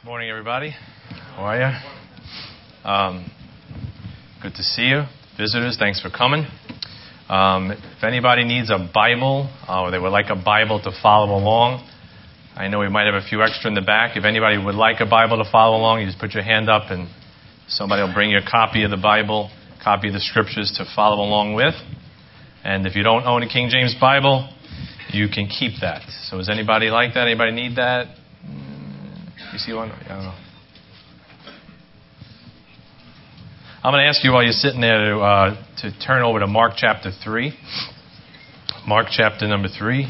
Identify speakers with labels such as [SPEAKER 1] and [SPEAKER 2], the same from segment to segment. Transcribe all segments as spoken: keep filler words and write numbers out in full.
[SPEAKER 1] Morning, everybody. How are you? Um, good to see you. Visitors, thanks for coming. Um, if anybody needs a Bible uh, or they would like a Bible to follow along, I know we might have a few extra in the back. If anybody would like a Bible to follow along, you just put your hand up and somebody will bring you a copy of the Bible, copy of the Scriptures to follow along with. And if you don't own a King James Bible, you can keep that. So does anybody like that? Anybody need that? You see one? I don't know. I'm going to ask you while you're sitting there to, uh, to turn over to Mark chapter three. Mark chapter number three.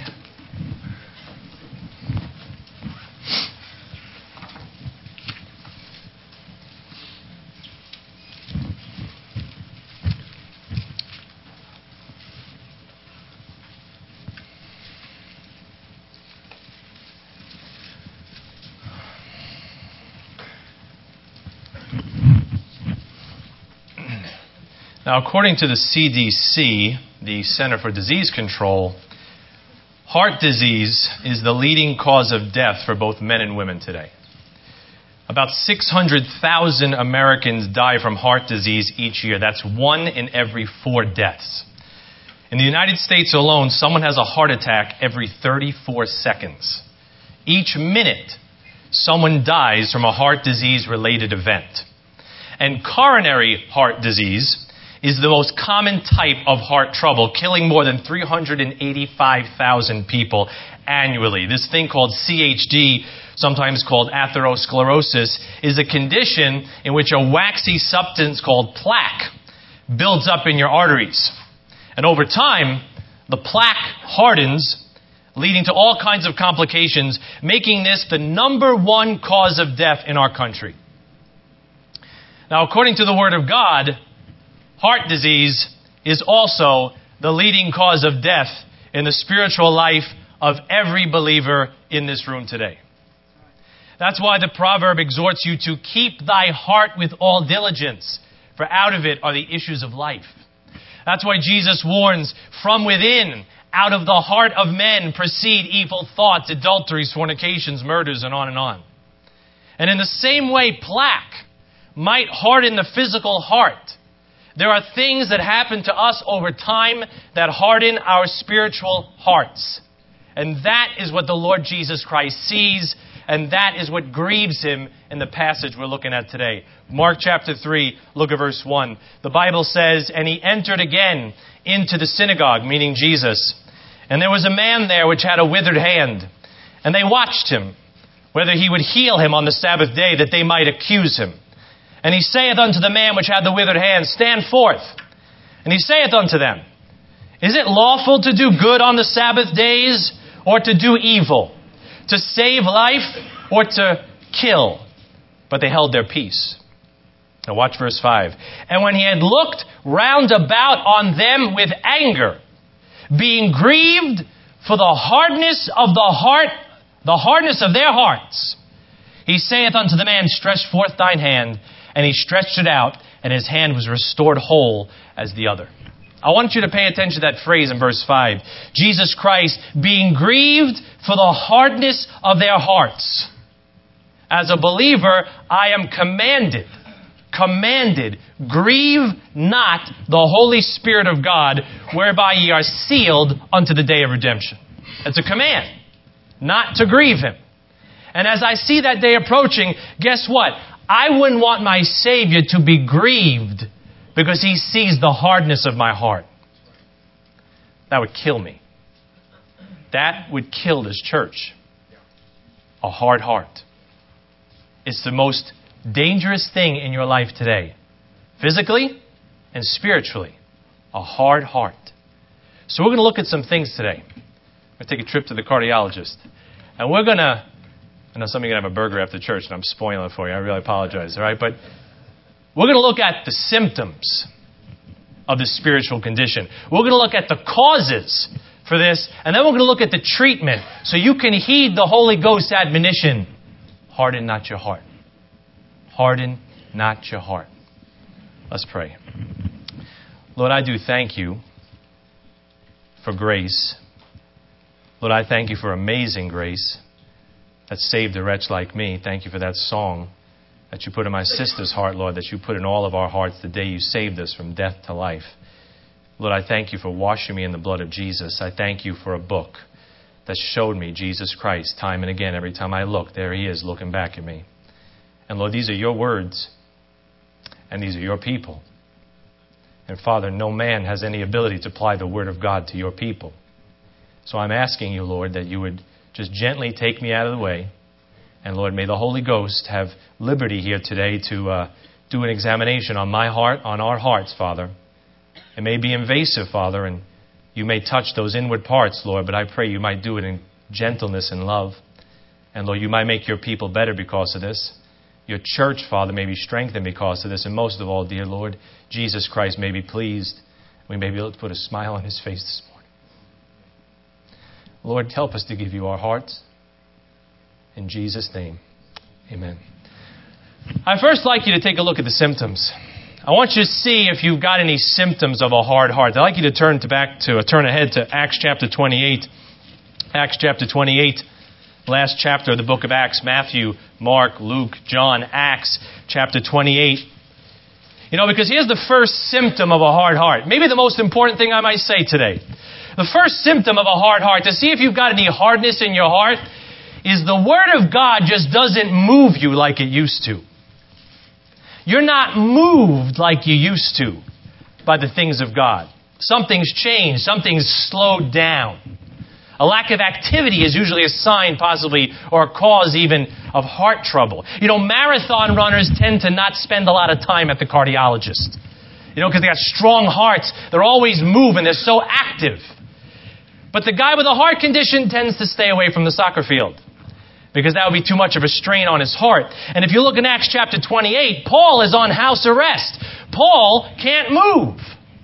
[SPEAKER 1] Now, according to the C D C, the Center for Disease Control, heart disease is the leading cause of death for both men and women today. About six hundred thousand Americans die from heart disease each year. That's one in every four deaths. In the United States alone, someone has a heart attack every thirty-four seconds. Each minute, someone dies from a heart disease-related event. And coronary heart disease is the most common type of heart trouble, killing more than three hundred eighty-five thousand people annually. This thing called C H D, sometimes called atherosclerosis, is a condition in which a waxy substance called plaque builds up in your arteries. And over time, the plaque hardens, leading to all kinds of complications, making this the number one cause of death in our country. Now, according to the Word of God, heart disease is also the leading cause of death in the spiritual life of every believer in this room today. That's why the proverb exhorts you to keep thy heart with all diligence, for out of it are the issues of life. That's why Jesus warns, from within, out of the heart of men proceed evil thoughts, adulteries, fornications, murders, and on and on. And in the same way, plaque might harden the physical heart. There are things that happen to us over time that harden our spiritual hearts. And that is what the Lord Jesus Christ sees, and that is what grieves him in the passage we're looking at today. Mark chapter three, look at verse one. The Bible says, "And he entered again into the synagogue," meaning Jesus. "And there was a man there which had a withered hand. And they watched him, whether he would heal him on the Sabbath day, that they might accuse him. And he saith unto the man which had the withered hand, Stand forth. And he saith unto them, Is it lawful to do good on the Sabbath days, or to do evil? To save life, or to kill? But they held their peace." Now watch verse five. "And when he had looked round about on them with anger, being grieved for the hardness of the heart, the hardness of their hearts, he saith unto the man, Stretch forth thine hand. And he stretched it out, and his hand was restored whole as the other." I want you to pay attention to that phrase in verse five. Jesus Christ being grieved for the hardness of their hearts. As a believer, I am commanded, commanded, grieve not the Holy Spirit of God, whereby ye are sealed unto the day of redemption. It's a command, not to grieve him. And as I see that day approaching, guess what? I wouldn't want my Savior to be grieved because he sees the hardness of my heart. That would kill me. That would kill this church. A hard heart. It's the most dangerous thing in your life today. Physically and spiritually. A hard heart. So we're going to look at some things today. We're going to take a trip to the cardiologist. And we're going to... I know some of you are going to have a burger after church, and I'm spoiling it for you. I really apologize, all right? But we're going to look at the symptoms of the spiritual condition. We're going to look at the causes for this, and then we're going to look at the treatment so you can heed the Holy Ghost's admonition. Harden not your heart. Harden not your heart. Let's pray. Lord, I do thank you for grace. Lord, I thank you for amazing grace. that saved a wretch like me. Thank you for that song that you put in my sister's heart, Lord, that you put in all of our hearts the day you saved us from death to life. Lord, I thank you for washing me in the blood of Jesus. I thank you for a book that showed me Jesus Christ time and again. Every time I look, there he is looking back at me. And Lord, these are your words, and these are your people. And Father, no man has any ability to apply the word of God to your people. So I'm asking you, Lord, that you would just gently take me out of the way. And Lord, may the Holy Ghost have liberty here today to uh, do an examination on my heart, on our hearts, Father. It may be invasive, Father, and you may touch those inward parts, Lord, but I pray you might do it in gentleness and love. And Lord, you might make your people better because of this. Your church, Father, may be strengthened because of this. And most of all, dear Lord, Jesus Christ may be pleased. We may be able to put a smile on his face this morning. Lord, help us to give you our hearts. In Jesus' name, amen. I'd first like you to take a look at the symptoms. I want you to see if you've got any symptoms of a hard heart. I'd like you to turn to back to uh, turn ahead to Acts chapter twenty-eight. Acts chapter twenty-eight, last chapter of the book of Acts. Matthew, Mark, Luke, John, Acts chapter twenty-eight. You know, because here's the first symptom of a hard heart. Maybe the most important thing I might say today. The first symptom of a hard heart, to see if you've got any hardness in your heart, is the Word of God just doesn't move you like it used to. You're not moved like you used to by the things of God. Something's changed. Something's slowed down. A lack of activity is usually a sign, possibly, or a cause even of heart trouble. You know, marathon runners tend to not spend a lot of time at the cardiologist. You know, because they got strong hearts. They're always moving. They're so active. But the guy with a heart condition tends to stay away from the soccer field, because that would be too much of a strain on his heart. And if you look in Acts chapter twenty-eight, Paul is on house arrest. Paul can't move.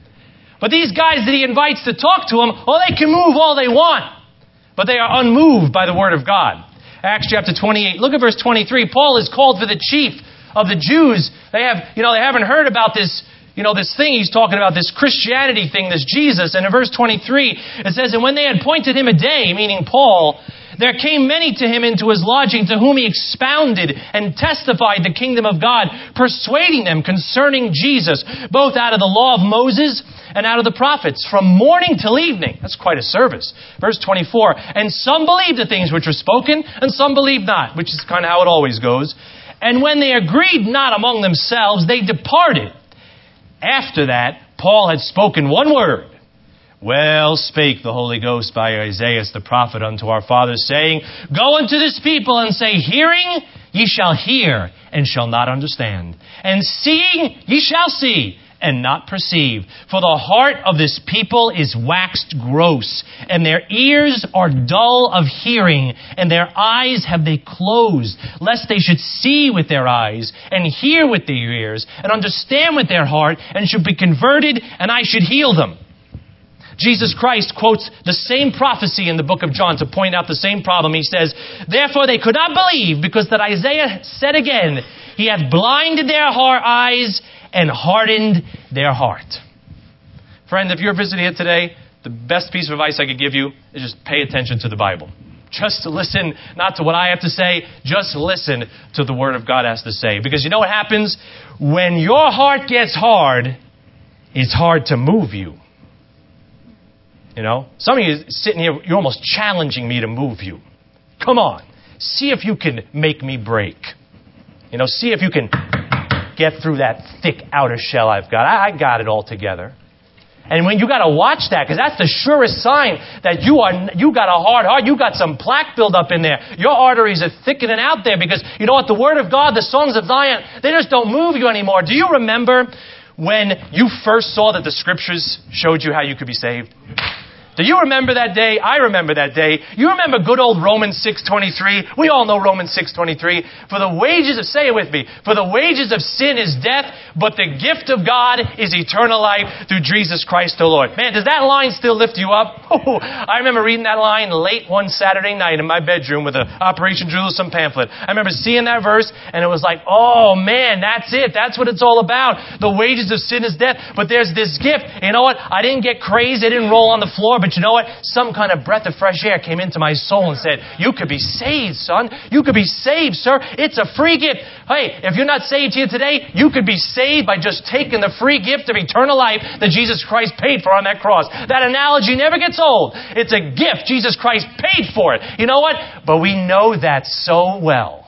[SPEAKER 1] But these guys that he invites to talk to him, well, they can move all they want. But they are unmoved by the word of God. Acts chapter twenty-eight, look at verse twenty-three. Paul is called for the chief of the Jews. They have, you know, they haven't heard about this, you know, this thing he's talking about, this Christianity thing, this Jesus. And in verse twenty-three, it says, and when they had appointed him a day, meaning Paul, there came many to him into his lodging, to whom he expounded and testified the kingdom of God, persuading them concerning Jesus, both out of the law of Moses and out of the prophets, from morning till evening. That's quite a service. Verse twenty-four, and some believed the things which were spoken, and some believed not, which is kind of how it always goes. And when they agreed not among themselves, they departed. After that, Paul had spoken one word. Well spake the Holy Ghost by Isaiah the prophet unto our fathers, saying, go unto this people and say, hearing ye shall hear, and shall not understand. And seeing ye shall see, and not perceive. For the heart of this people is waxed gross, and their ears are dull of hearing, and their eyes have they closed, lest they should see with their eyes, and hear with their ears, and understand with their heart, and should be converted, and I should heal them. Jesus Christ quotes the same prophecy in the book of John to point out the same problem. He says, therefore they could not believe, because that Isaiah said again, he hath blinded their heart eyes and hardened their heart. Friend, if you're visiting here today, the best piece of advice I could give you is just pay attention to the Bible. Just to listen, not to what I have to say, just listen to the Word of God has to say. Because you know what happens? When your heart gets hard, it's hard to move you. You know, some of you sitting here, you're almost challenging me to move you. Come on, see if you can make me break. You know, see if you can get through that thick outer shell I've got. I, I got it all together. And when you got to watch that, because that's the surest sign that you are you got a hard heart. You got some plaque buildup in there. Your arteries are thickening out there, because you know what? The Word of God, the songs of Zion, they just don't move you anymore. Do you remember when you first saw that the Scriptures showed you how you could be saved? Do you remember that day? I remember that day. You remember good old Romans six twenty-three? We all know Romans six twenty-three. For the wages of, say it with me, for the wages of sin is death, but the gift of God is eternal life through Jesus Christ the Lord. Man, does that line still lift you up? Oh, I remember reading that line late one Saturday night in my bedroom with an Operation Jerusalem pamphlet. I remember seeing that verse, and it was like, oh man, that's it. That's what it's all about. The wages of sin is death, but there's this gift. You know what? I didn't get crazed. I didn't roll on the floor, but
[SPEAKER 2] but you know what? Some kind of breath of fresh air came into my soul and said, you could be saved, son. You could be saved, sir. It's a free gift. Hey, if you're not saved here today, you could be saved by just taking the free gift of eternal life that Jesus Christ paid for on that cross. That analogy never gets old. It's a gift. Jesus Christ paid for it. You know what? But we know that so well.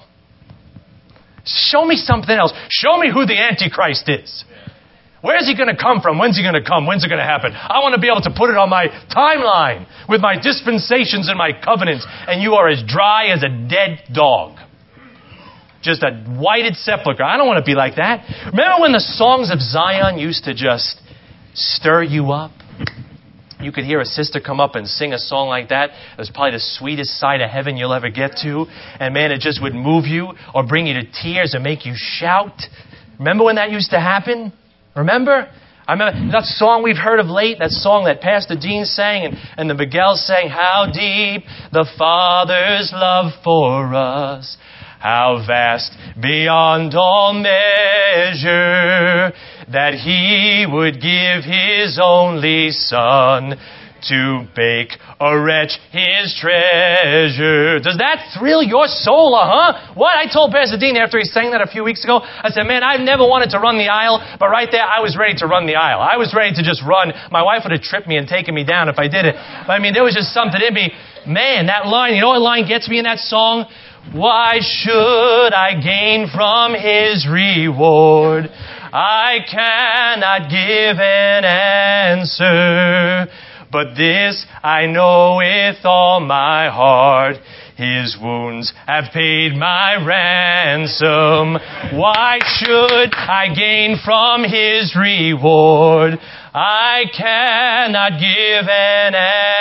[SPEAKER 2] Show me something else. Show me who the Antichrist is. Where's he going to come from? When's he going to come? When's it going to happen? I want to be able to put it on my timeline with my dispensations and my covenants. And you are as dry as a dead dog. Just a whited sepulcher. I don't want to be like that. Remember when the songs of Zion used to just stir you up? You could hear a sister come up and sing a song like that. It was probably the sweetest side of heaven you'll ever get to. And man, it just would move you or bring you to tears and make you shout. Remember when that used to happen? Remember? I remember that song we've heard of late, that song that Pastor Dean sang and, and the Miguel sang, how deep the Father's love for us, how vast beyond all measure, that He would give His only Son to make a wretch His treasure. Does that thrill your soul, uh-huh? What? I told Pastor Dean after he sang that a few weeks ago, I said, man, I've never wanted to run the aisle, but right there, I was ready to run the aisle. I was ready to just run. My wife would have tripped me and taken me down if I did it. But I mean, there was just something in me. Man, that line, you know what line gets me in that song? Why should I gain from His reward? I cannot give an answer. But this I know with all my heart, His wounds have paid my ransom. Why should I gain from His reward? I cannot give an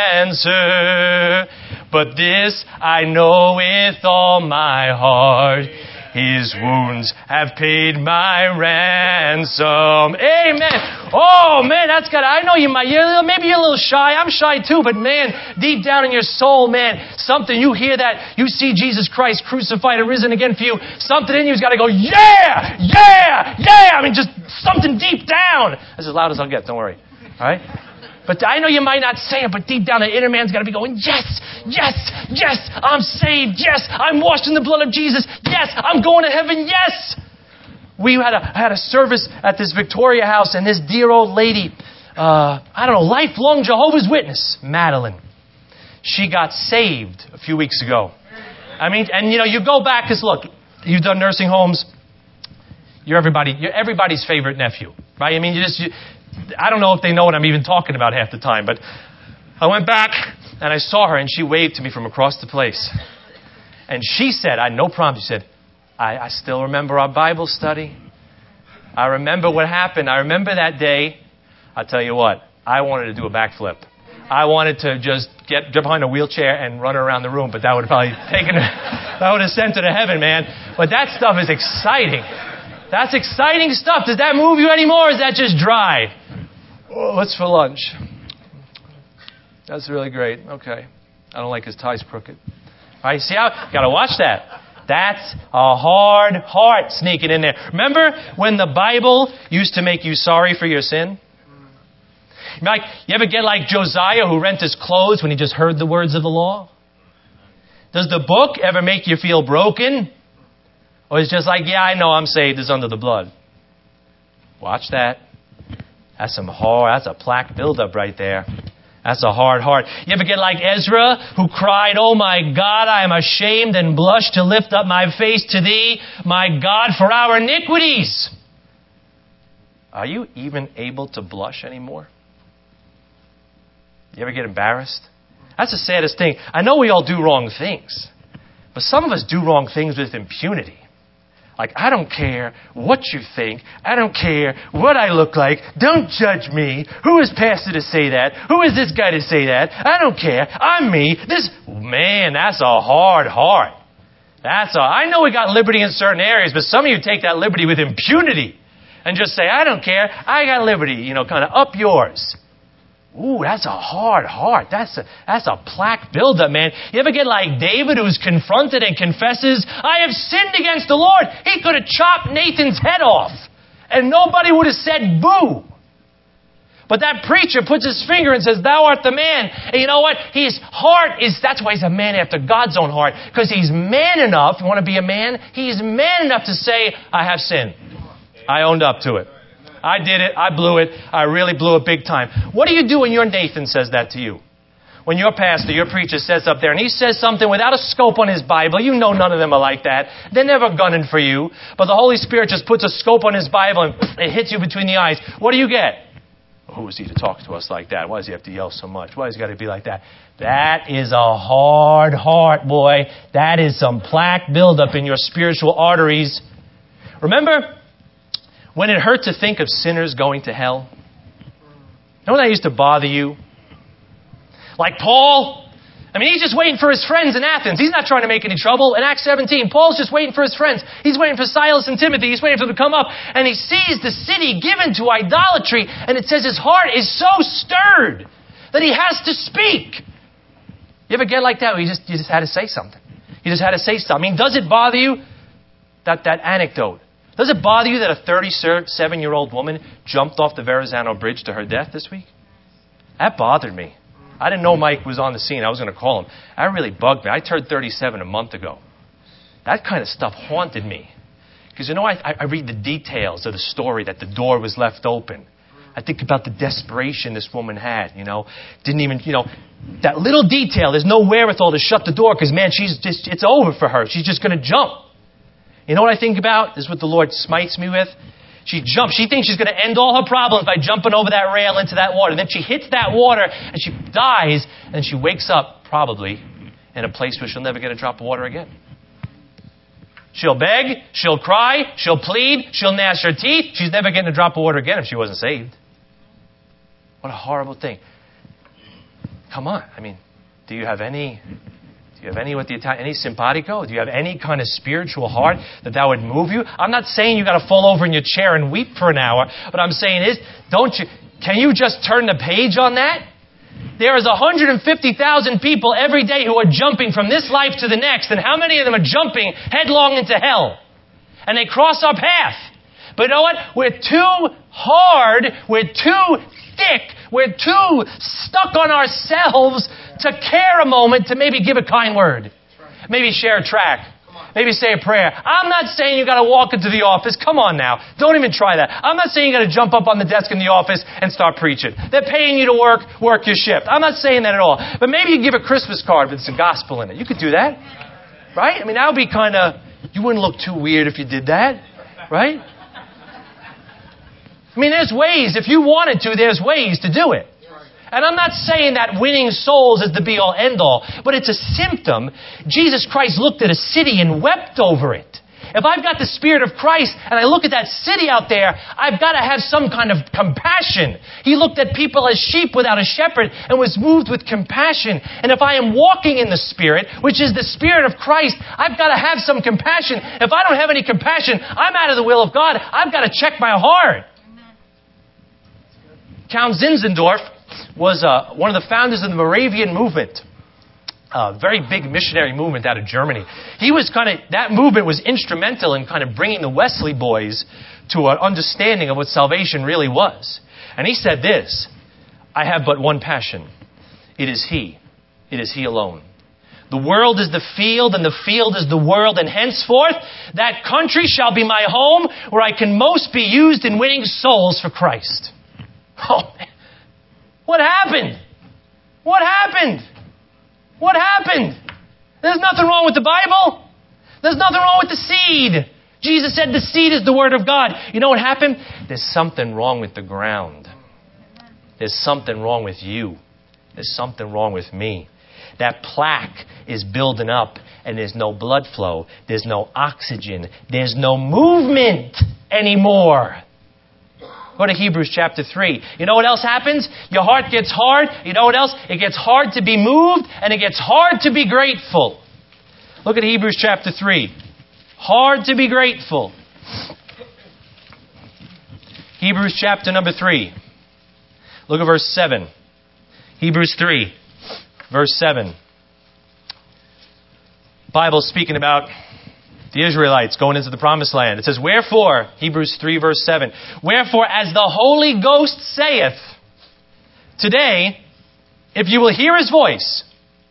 [SPEAKER 2] answer. But this I know with all my heart, His wounds have paid my ransom. Amen. Oh, man, that's got, I know you might, you're, maybe you're a little shy. I'm shy too, but man, deep down in your soul, man, something, you hear that, you see Jesus Christ crucified and risen again for you, something in you's got to go, yeah, yeah, yeah. I mean, just something deep down. That's as loud as I'll get, don't worry. All right? But I know you might not say it, but deep down the inner man's got to be going, yes, yes, yes, I'm saved. Yes, I'm washed in the blood of Jesus. Yes, I'm going to heaven. Yes. We had a had a service at this Victoria house, and this dear old lady, uh, I don't know, lifelong Jehovah's Witness, Madeline, she got saved a few weeks ago. I mean, and you know, you go back, because look, you've done nursing homes. You're everybody, you're everybody's favorite nephew, right? I mean, you just, you, I don't know if they know what I'm even talking about half the time, but I went back and I saw her and she waved to me from across the place. And she said, I had no problem. She said, I, I still remember our Bible study. I remember what happened. I remember that day. I'll tell you what, I wanted to do a backflip. I wanted to just get, get behind a wheelchair and run around the room, but that would have probably taken, that would have sent her to heaven, man. But that stuff is exciting. That's exciting stuff. Does that move you anymore, or is that just dry? Oh, what's for lunch? That's really great. Okay. I don't like his tie's crooked. All right, see how? Got to watch that. That's a hard heart sneaking in there. Remember when the Bible used to make you sorry for your sin? Like, you ever get like Josiah who rent his clothes when he just heard the words of the law? Does the book ever make you feel broken? Or it's just like, yeah, I know I'm saved. It's under the blood. Watch that. That's some hard, that's a plaque buildup right there. That's a hard heart. You ever get like Ezra who cried, oh my God, I am ashamed and blush to lift up my face to thee, my God, for our iniquities. Are you even able to blush anymore? You ever get embarrassed? That's the saddest thing. I know we all do wrong things, but some of us do wrong things with impunity. Like, I don't care what you think. I don't care what I look like. Don't judge me. Who is pastor to say that? Who is this guy to say that? I don't care. I'm me. This, man, that's a hard heart. That's a, I know we got liberty in certain areas, but some of you take that liberty with impunity and just say, I don't care. I got liberty, you know, kind of up yours. Ooh, that's a hard heart. That's a, that's a plaque buildup, man. You ever get like David who's confronted and confesses, I have sinned against the Lord. He could have chopped Nathan's head off and nobody would have said boo. But that preacher puts his finger and says, thou art the man. And you know what? His heart is, that's why he's a man after God's own heart. Because he's man enough, you want to be a man? He's man enough to say, I have sinned. I owned up to it. I did it. I blew it. I really blew it big time. What do you do when your Nathan says that to you? When your pastor, your preacher says up there and he says something without a scope on his Bible, you know none of them are like that. They're never gunning for you. But the Holy Spirit just puts a scope on his Bible and it hits you between the eyes. What do you get? Who is he to talk to us like that? Why does he have to yell so much? Why does he got to be like that? That is a hard heart, boy. That is some plaque buildup in your spiritual arteries. Remember when it hurt to think of sinners going to hell? Know when that used to bother you? Like Paul. I mean, he's just waiting for his friends in Athens. He's not trying to make any trouble. In Acts seventeen, Paul's just waiting for his friends. He's waiting for Silas and Timothy. He's waiting for them to come up. And he sees the city given to idolatry. And it says his heart is so stirred that he has to speak. You ever get like that where you just, you just had to say something? You just had to say something. I mean, does it bother you? That, that anecdote. Does it bother you that a thirty-seven-year-old woman jumped off the Verrazano Bridge to her death this week? That bothered me. I didn't know Mike was on the scene. I was going to call him. That really bugged me. I turned thirty-seven a month ago. That kind of stuff haunted me. Because, you know, I, I read the details of the story that the door was left open. I think about the desperation this woman had, you know. Didn't even, you know, that little detail. There's no wherewithal to shut the door because, man, she's just, it's over for her. She's just going to jump. You know what I think about? This is what the Lord smites me with. She jumps. She thinks she's going to end all her problems by jumping over that rail into that water. Then she hits that water and she dies and she wakes up probably in a place where she'll never get a drop of water again. She'll beg. She'll cry. She'll plead. She'll gnash her teeth. She's never getting a drop of water again if she wasn't saved. What a horrible thing. Come on. I mean, do you have any... Do you have any, what the Italian, any simpatico? Do you have any kind of spiritual heart that that would move you? I'm not saying you got to fall over in your chair and weep for an hour. What I'm saying is, don't you, can you just turn the page on that? There is one hundred fifty thousand people every day who are jumping from this life to the next. And how many of them are jumping headlong into hell? And they cross our path. But you know what? We're too hard. We're too thick. We're too stuck on ourselves to care a moment to maybe give a kind word. Maybe share a tract. Maybe say a prayer. I'm not saying you got to walk into the office. Come on now. Don't even try that. I'm not saying you got to jump up on the desk in the office and start preaching. They're paying you to work, work your shift. I'm not saying that at all. But maybe you give a Christmas card with some gospel in it. You could do that. Right? I mean, that would be kind of, you wouldn't look too weird if you did that. Right? I mean, there's ways. If you wanted to, there's ways to do it. And I'm not saying that winning souls is the be-all, end-all, but it's a symptom. Jesus Christ looked at a city and wept over it. If I've got the Spirit of Christ and I look at that city out there, I've got to have some kind of compassion. He looked at people as sheep without a shepherd and was moved with compassion. And if I am walking in the Spirit, which is the Spirit of Christ, I've got to have some compassion. If I don't have any compassion, I'm out of the will of God. I've got to check my heart. Count Zinzendorf was uh, one of the founders of the Moravian movement. A very big missionary movement out of Germany. He was kind of, that movement was instrumental in kind of bringing the Wesley boys to an understanding of what salvation really was. And he said this, I have but one passion. It is He. It is He alone. The world is the field, and the field is the world, and henceforth that country shall be my home, where I can most be used in winning souls for Christ. Oh, man. What happened? What happened? What happened? There's nothing wrong with the Bible. There's nothing wrong with the seed. Jesus said the seed is the Word of God. You know what happened? There's something wrong with the ground. There's something wrong with you. There's something wrong with me. That plaque is building up and there's no blood flow. There's no oxygen. There's no movement anymore. Go to Hebrews chapter three. You know what else happens? Your heart gets hard. You know what else? It gets hard to be moved and it gets hard to be grateful. Look at Hebrews chapter three. Hard to be grateful. Hebrews chapter number three. Look at verse seven. Hebrews three, verse seven. The Bible's speaking about the Israelites going into the promised land. It says, wherefore, Hebrews three, verse seven, wherefore, as the Holy Ghost saith, Today, if you will hear his voice,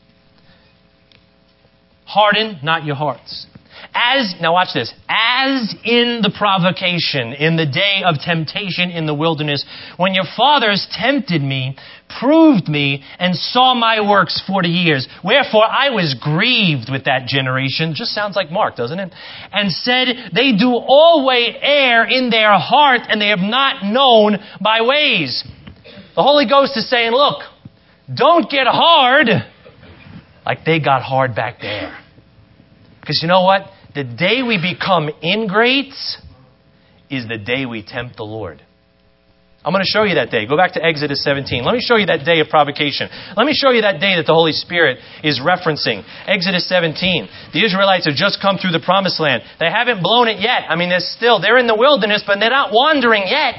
[SPEAKER 2] harden not your hearts. As, now watch this, as in the provocation, in the day of temptation in the wilderness, when your fathers tempted me, proved me, and saw my works forty years. Wherefore I was grieved with that generation. Just sounds like Mark, doesn't it? And said, they do always err in their heart, and they have not known my ways. The Holy Ghost is saying, look, don't get hard like they got hard back there. Because you know what? The day we become ingrates is the day we tempt the Lord. I'm going to show you that day. Go back to Exodus seventeen. Let me show you that day of provocation. Let me show you that day that the Holy Spirit is referencing. Exodus seventeen. The Israelites have just come through the promised land. They haven't blown it yet. I mean, they're still, they're in the wilderness, but they're not wandering yet.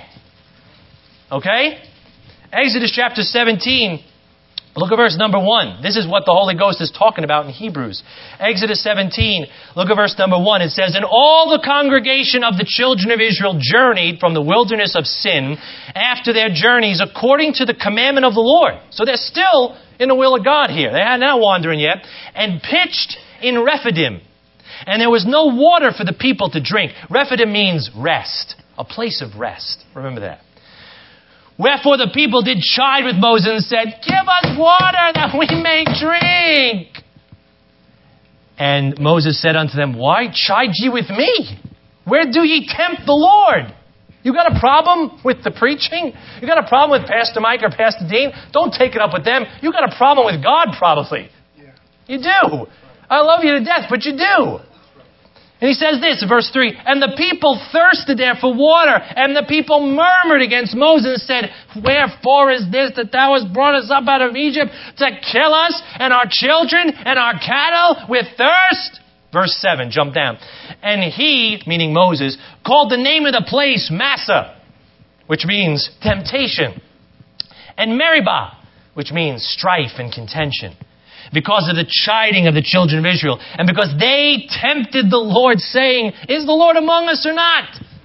[SPEAKER 2] Okay? Exodus chapter seventeen. Look at verse number one. This is what the Holy Ghost is talking about in Hebrews. Exodus seventeen, look at verse number one. It says, and all the congregation of the children of Israel journeyed from the wilderness of Sin after their journeys according to the commandment of the Lord. So they're still in the will of God here. They're not wandering yet. And pitched in Rephidim. And there was no water for the people to drink. Rephidim means rest. A place of rest. Remember that. Wherefore the people did chide with Moses and said, give us water that we may drink. And Moses said unto them, why chide ye with me? Where do ye tempt the Lord? You got a problem with the preaching? You got a problem with Pastor Mike or Pastor Dean? Don't take it up with them. You got a problem with God probably. Yeah. You do. I love you to death, but you do. And he says this, verse three, and the people thirsted there for water, and the people murmured against Moses and said, wherefore is this that thou hast brought us up out of Egypt to kill us and our children and our cattle with thirst? Verse seven, jump down. And he, meaning Moses, called the name of the place Massa, which means temptation, and Meribah, which means strife and contention, because of the chiding of the children of Israel, and because they tempted the Lord, saying, is the Lord among us or not?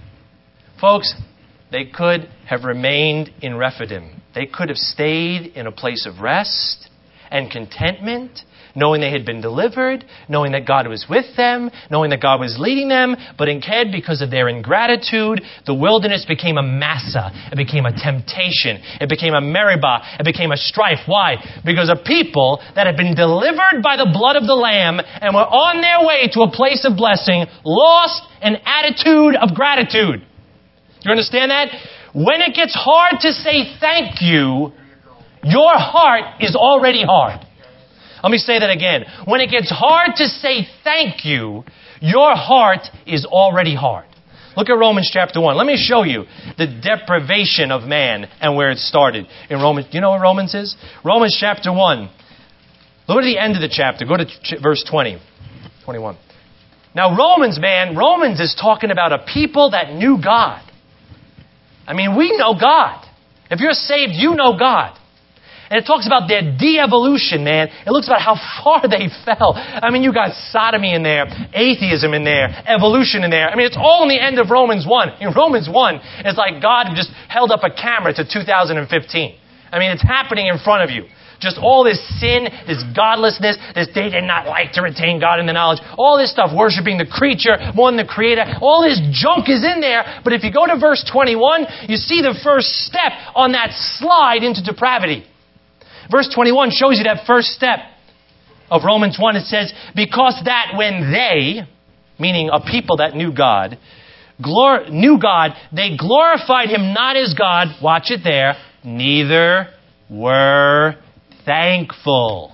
[SPEAKER 2] Folks, they could have remained in Rephidim. They could have stayed in a place of rest and contentment, knowing they had been delivered, knowing that God was with them, knowing that God was leading them. But instead, because of their ingratitude, the wilderness became a massa. It became a temptation. It became a Meribah. It became a strife. Why? Because of people that had been delivered by the blood of the Lamb and were on their way to a place of blessing, lost an attitude of gratitude. Do you understand that? When it gets hard to say thank you, your heart is already hard. Let me say that again. When it gets hard to say thank you, your heart is already hard. Look at Romans chapter one. Let me show you the deprivation of man and where it started. In Romans, do you know what Romans is? Romans chapter one. Look at the end of the chapter. Go to ch- verse twenty, twenty-one. Now Romans, man, Romans is talking about a people that knew God. I mean, we know God. If you're saved, you know God. And it talks about their de-evolution, man. It looks about how far they fell. I mean, you got sodomy in there, atheism in there, evolution in there. I mean, it's all in the end of Romans one. In Romans one, it's like God just held up a camera to two thousand fifteen. I mean, it's happening in front of you. Just all this sin, this godlessness, this they did not like to retain God in the knowledge. All this stuff, worshiping the creature more than the creator. All this junk is in there. But if you go to verse twenty-one, you see the first step on that slide into depravity. Verse twenty-one shows you that first step of Romans one. It says, because that when they, meaning a people that knew God, glor- knew God, they glorified Him not as God, watch it there, neither were thankful.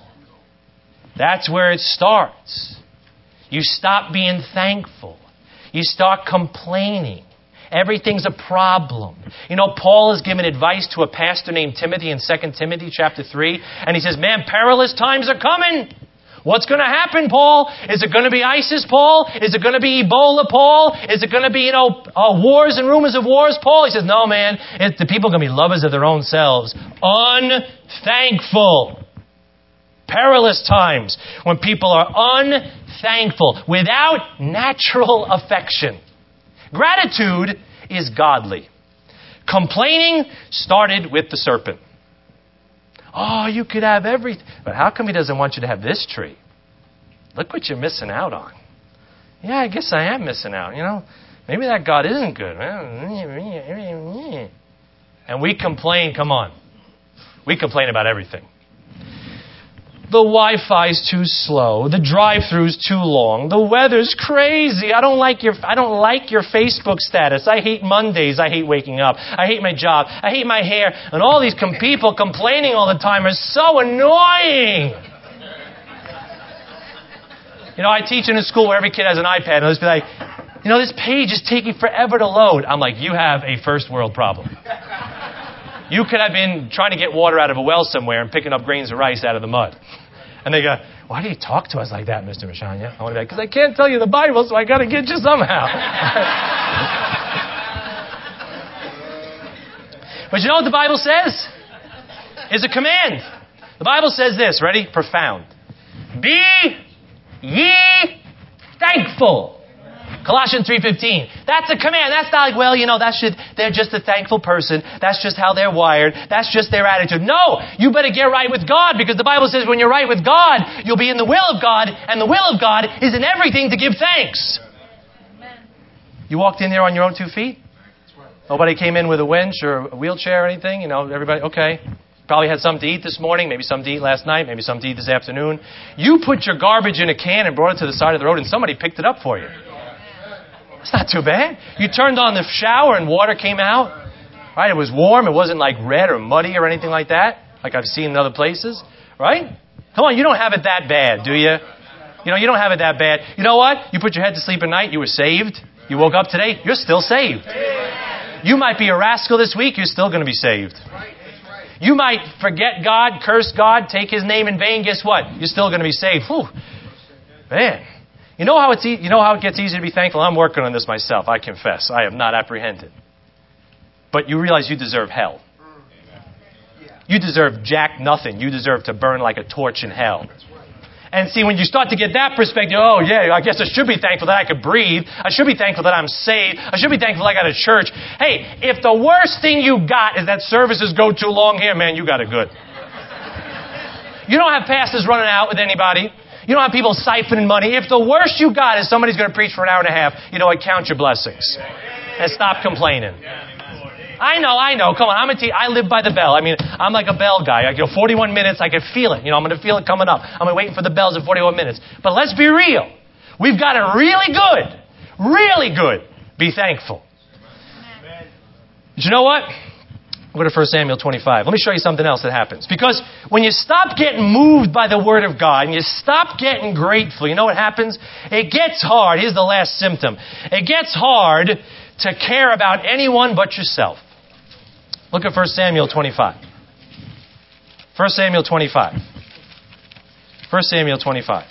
[SPEAKER 2] That's where it starts. You stop being thankful. You start complaining. Everything's a problem. You know, Paul is giving advice to a pastor named Timothy in Second Timothy chapter three. And he says, man, perilous times are coming. What's going to happen, Paul? Is it going to be ISIS, Paul? Is it going to be Ebola, Paul? Is it going to be, you know, uh, wars and rumors of wars, Paul? He says, no, man. It, the people are going to be lovers of their own selves. Unthankful. Perilous times when people are unthankful, without natural affection. Gratitude is godly. Complaining started with the serpent. Oh, you could have everything. But how come he doesn't want you to have this tree? Look what you're missing out on. Yeah, I guess I am missing out, you know. Maybe that God isn't good. And we complain, come on. We complain about everything. The Wi-Fi's too slow. The drive-thru's too long. The weather's crazy. I don't like your I don't like your Facebook status. I hate Mondays. I hate waking up. I hate my job. I hate my hair. And all these com- people complaining all the time are so annoying. You know, I teach in a school where every kid has an iPad, and they'll just be like, you know, this page is taking forever to load. I'm like, you have a first world problem. You could have been trying to get water out of a well somewhere and picking up grains of rice out of the mud. And they go, why do you talk to us like that, Mister Mashanya? I want to be like, because I can't tell you the Bible, so I got to get you somehow. But you know what the Bible says? It's a command. The Bible says this, ready? Profound. Be ye thankful. Colossians three fifteen. That's a command. That's not like, well, you know, that should, they're just a thankful person. That's just how they're wired. That's just their attitude. No, you better get right with God, because the Bible says when you're right with God, you'll be in the will of God, and the will of God is in everything to give thanks. Amen. You walked in there on your own two feet? Nobody came in with a winch or a wheelchair or anything? You know, everybody, okay. Probably had something to eat this morning, maybe something to eat last night, maybe something to eat this afternoon. You put your garbage in a can and brought it to the side of the road, and somebody picked it up for you. It's not too bad. You turned on the shower and water came out. Right? It was warm. It wasn't like red or muddy or anything like that, like I've seen in other places. Right? Come on, you don't have it that bad, do you? You know, you don't have it that bad. You know what? You put your head to sleep at night, you were saved. You woke up today, you're still saved. You might be a rascal this week, you're still going to be saved. You might forget God, curse God, take His name in vain. Guess what? You're still going to be saved. Whew. Man. You know how it's e- you know how it gets easy to be thankful? I'm working on this myself, I confess. I have not apprehended. But you realize you deserve hell. You deserve jack nothing. You deserve to burn like a torch in hell. And see, when you start to get that perspective, oh yeah, I guess I should be thankful that I could breathe. I should be thankful that I'm saved. I should be thankful I got a church. Hey, if the worst thing you got is that services go too long here, man, you got it good. You don't have pastors running out with anybody. You don't have people siphoning money. If the worst you got is somebody's going to preach for an hour and a half, you know what? Count your blessings. And stop complaining. I know, I know. Come on, I'm a te- I live by the bell. I mean, I'm like a bell guy. I go forty-one minutes, I can feel it. You know, I'm going to feel it coming up. I'm waiting for the bells at forty-one minutes. But let's be real. We've got it really good. Really good. Be thankful. But you know what? Go to First Samuel twenty-five. Let me show you something else that happens. Because when you stop getting moved by the Word of God and you stop getting grateful, you know what happens? It gets hard. Here's the last symptom. It gets hard to care about anyone but yourself. Look at First Samuel twenty-five. First Samuel twenty-five. First Samuel twenty-five.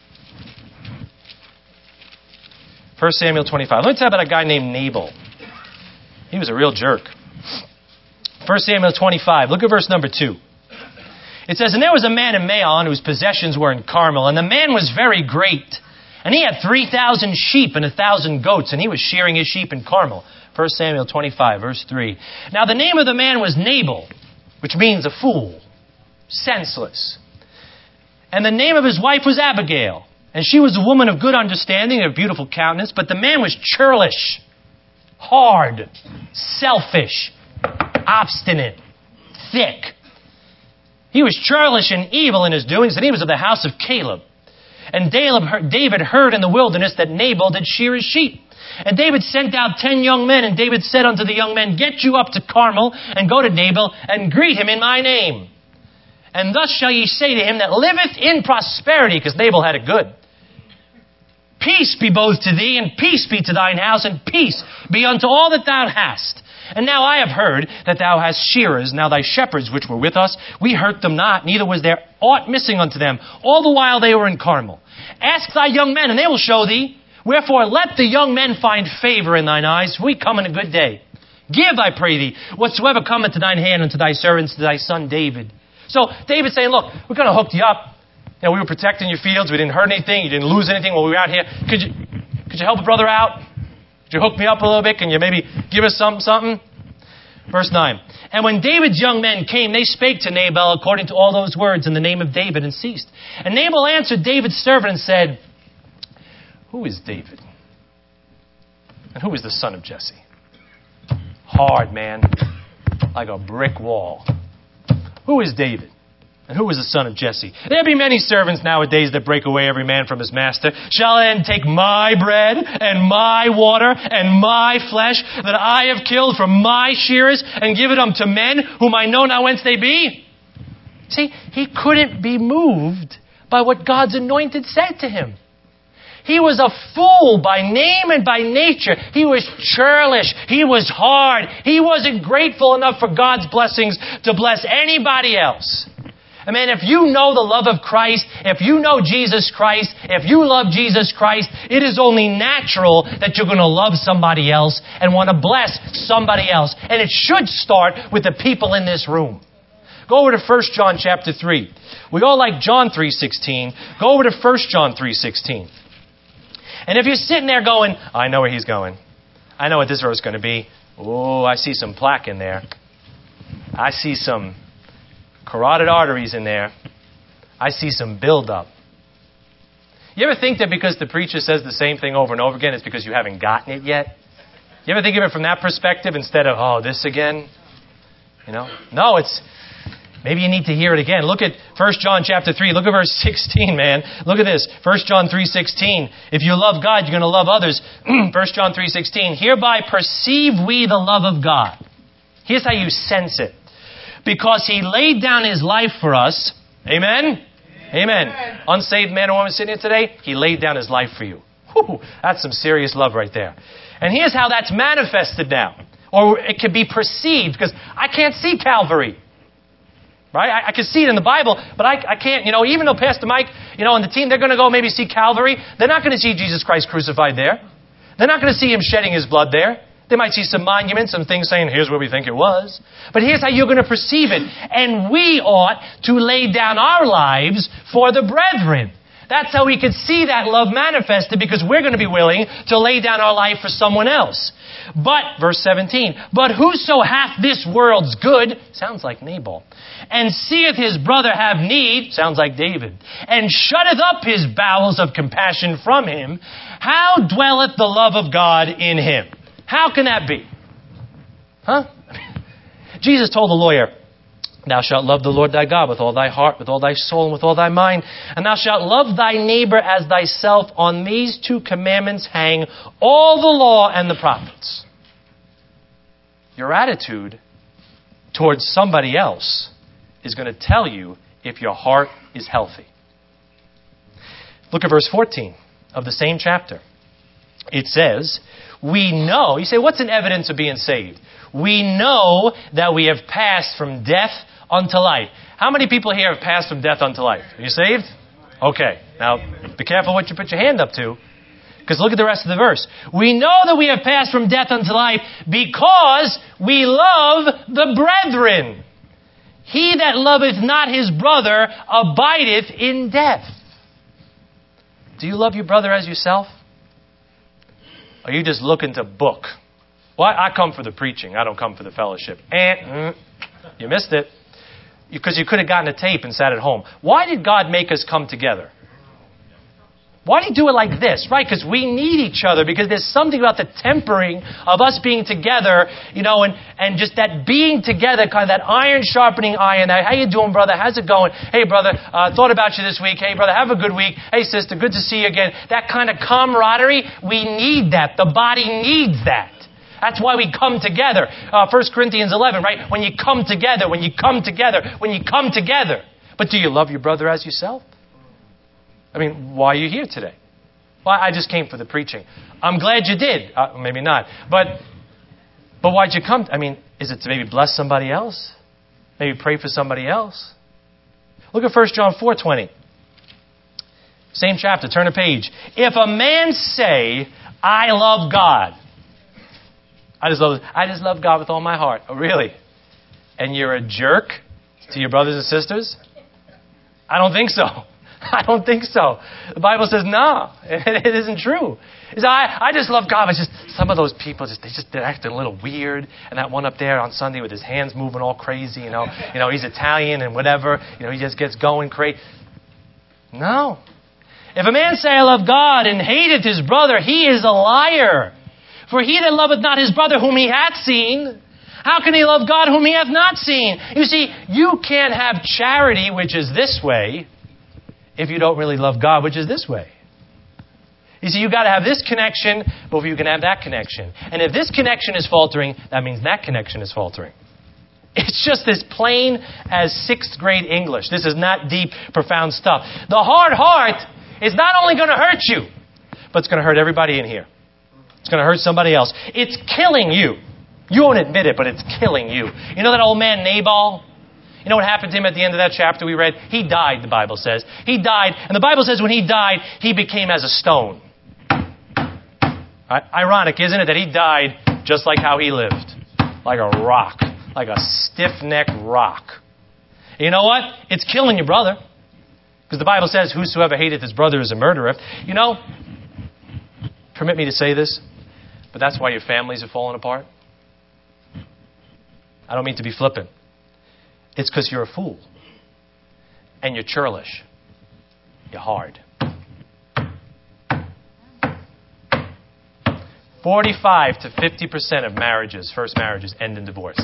[SPEAKER 2] First Samuel twenty-five. Let me tell you about a guy named Nabal. He was a real jerk. First Samuel twenty-five. Look at verse number two. It says, and there was a man in Maon whose possessions were in Carmel, and the man was very great. And he had three thousand sheep and a thousand goats, and he was shearing his sheep in Carmel. First Samuel twenty-five, verse three. Now the name of the man was Nabal, which means a fool, senseless. And the name of his wife was Abigail. And she was a woman of good understanding and of beautiful countenance, but the man was churlish, hard, selfish, obstinate, thick. He was churlish and evil in his doings, and he was of the house of Caleb. And David heard in the wilderness that Nabal did shear his sheep. And David sent out ten young men, and David said unto the young men, get you up to Carmel, and go to Nabal, and greet him in my name. And thus shall ye say to him that liveth in prosperity, because Nabal had it good. Peace be both to thee, and peace be to thine house, and peace be unto all that thou hast. And now I have heard that thou hast shearers. Now thy shepherds which were with us, we hurt them not, neither was there aught missing unto them, all the while they were in Carmel. Ask thy young men, and they will show thee. Wherefore let the young men find favor in thine eyes, for we come in a good day. Give, I pray thee, whatsoever cometh to thine hand unto thy servants, to thy son David. So David's saying, look, we're going to hook you up. You know, we were protecting your fields. We didn't hurt anything. You didn't lose anything while we were out here. Could you, could you help a brother out? Could you hook me up a little bit? Can you maybe give us some, something? Verse nine. And when David's young men came, they spake to Nabal according to all those words in the name of David and ceased. And Nabal answered David's servant and said, who is David? And who is the son of Jesse? Hard, man. Like a brick wall. Who is David? And who is the son of Jesse? There be many servants nowadays that break away every man from his master. Shall I then take my bread and my water and my flesh that I have killed from my shearers and give it unto men whom I know not whence they be? See, he couldn't be moved by what God's anointed said to him. He was a fool by name and by nature. He was churlish. He was hard. He wasn't grateful enough for God's blessings to bless anybody else. I mean, if you know the love of Christ, if you know Jesus Christ, if you love Jesus Christ, it is only natural that you're going to love somebody else and want to bless somebody else. And it should start with the people in this room. Go over to First John chapter three. We all like John three sixteen. Go over to First John three sixteen. And if you're sitting there going, I know where he's going. I know what this verse is going to be. Oh, I see some plaque in there. I see some carotid arteries in there. I see some buildup. You ever think that because the preacher says the same thing over and over again, it's because you haven't gotten it yet? You ever think of it from that perspective instead of, oh, this again? You know? No, it's, maybe you need to hear it again. Look at First John chapter three. Look at verse sixteen, man. Look at this. First John three sixteen. If you love God, you're going to love others. First John three sixteen. Hereby perceive we the love of God. Here's how you sense it. Because he laid down his life for us. Amen? Amen. Amen. Unsaved man or woman sitting here today, he laid down his life for you. Whew, that's some serious love right there. And here's how that's manifested now. Or it can be perceived, because I can't see Calvary. Right? I, I can see it in the Bible, but I, I can't, you know, even though Pastor Mike, you know, and the team, they're going to go maybe see Calvary, they're not going to see Jesus Christ crucified there. They're not going to see him shedding his blood there. They might see some monuments, some things saying, here's where we think it was. But here's how you're going to perceive it. And we ought to lay down our lives for the brethren. That's how we can see that love manifested, because we're going to be willing to lay down our life for someone else. But, verse seventeen, but whoso hath this world's good, sounds like Nabal, and seeth his brother have need, sounds like David, and shutteth up his bowels of compassion from him, how dwelleth the love of God in him? How can that be? Huh? Jesus told the lawyer, thou shalt love the Lord thy God with all thy heart, with all thy soul, and with all thy mind. And thou shalt love thy neighbor as thyself. On these two commandments hang all the law and the prophets. Your attitude towards somebody else is going to tell you if your heart is healthy. Look at verse fourteen of the same chapter. It says, we know, you say, what's an evidence of being saved? We know that we have passed from death unto life. How many people here have passed from death unto life? Are you saved? Okay. Now, be careful what you put your hand up to, because look at the rest of the verse. We know that we have passed from death unto life because we love the brethren. He that loveth not his brother abideth in death. Do you love your brother as yourself? Or are you just looking to book? Well, I come for the preaching. I don't come for the fellowship. And mm, you missed it. Because you could have gotten a tape and sat at home. Why did God make us come together? Why do you do it like this? Right, because we need each other. Because there's something about the tempering of us being together, you know, and, and just that being together, kind of that iron sharpening iron. That, how you doing, brother? How's it going? Hey, brother, uh, thought about you this week. Hey, brother, have a good week. Hey, sister, good to see you again. That kind of camaraderie, we need that. The body needs that. That's why we come together. Uh, First Corinthians eleven, right? When you come together, when you come together, when you come together. But do you love your brother as yourself? I mean, why are you here today? Well, I just came for the preaching. I'm glad you did. Uh, maybe not. But but why'd you come? I mean, is it to maybe bless somebody else? Maybe pray for somebody else? Look at First John four twenty. Same chapter. Turn a page. If a man say, I love God. I just love I just love God with all my heart. Oh, really? And you're a jerk to your brothers and sisters? I don't think so. I don't think so. The Bible says, no, it, it isn't true. It's, I, I just love God. It's just some of those people, just they just they're acting a little weird. And that one up there on Sunday with his hands moving all crazy, you know, you know, he's Italian and whatever. You know, he just gets going crazy. No. If a man say, I love God, and hateth his brother, he is a liar. For he that loveth not his brother whom he hath seen, how can he love God whom he hath not seen? You see, you can't have charity, which is this way, if you don't really love God, which is this way. You see, you've got to have this connection before you can have that connection. And if this connection is faltering, that means that connection is faltering. It's just as plain as sixth grade English. This is not deep, profound stuff. The hard heart is not only going to hurt you, but it's going to hurt everybody in here. It's going to hurt somebody else. It's killing you. You won't admit it, but it's killing you. You know that old man Nabal? You know what happened to him at the end of that chapter we read? He died, the Bible says. He died, and the Bible says when he died, he became as a stone. Ironic, isn't it, that he died just like how he lived? Like a rock. Like a stiff-necked rock. And you know what? It's killing your brother. Because the Bible says, whosoever hateth his brother is a murderer. You know, permit me to say this, but that's why your families are falling apart. I don't mean to be flippant. It's because you're a fool. And you're churlish. You're hard. forty-five to fifty percent of marriages, first marriages, end in divorce.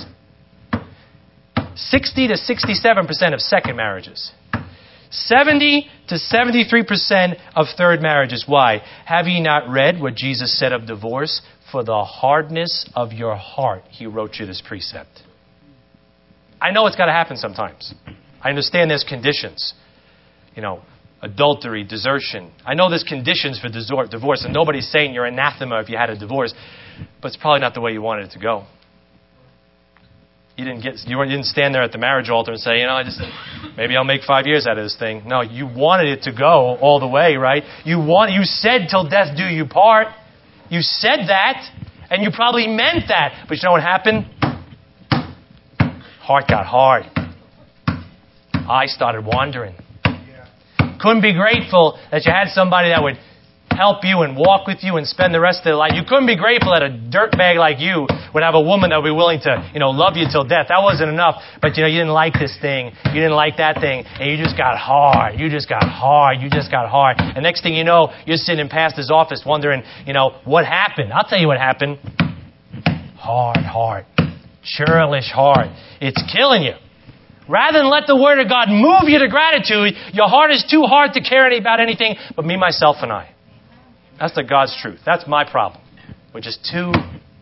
[SPEAKER 2] sixty to sixty-seven percent of second marriages. seventy to seventy-three percent of third marriages. Why? Have ye not read what Jesus said of divorce? For the hardness of your heart, he wrote you this precept. I know it's got to happen sometimes. I understand there's conditions. You know, adultery, desertion. I know there's conditions for divorce, and nobody's saying you're anathema if you had a divorce, but it's probably not the way you wanted it to go. You didn't get, you didn't stand there at the marriage altar and say, you know, I just, maybe I'll make five years out of this thing. No, you wanted it to go all the way, right? You want, you said till death do you part. You said that, and you probably meant that. But you know what happened? Heart got hard. I started wandering. Couldn't be grateful that you had somebody that would help you and walk with you and spend the rest of their life. You couldn't be grateful that a dirtbag like you would have a woman that would be willing to, you know, love you till death. That wasn't enough. But, you know, you didn't like this thing. You didn't like that thing. And you just got hard. You just got hard. You just got hard. And next thing you know, you're sitting in pastor's office wondering, you know, what happened? I'll tell you what happened. Hard heart. Churlish heart. It's killing you. Rather than let the Word of God move you to gratitude, your heart is too hard to care about anything but me, myself, and I. That's the God's truth. That's my problem, which is too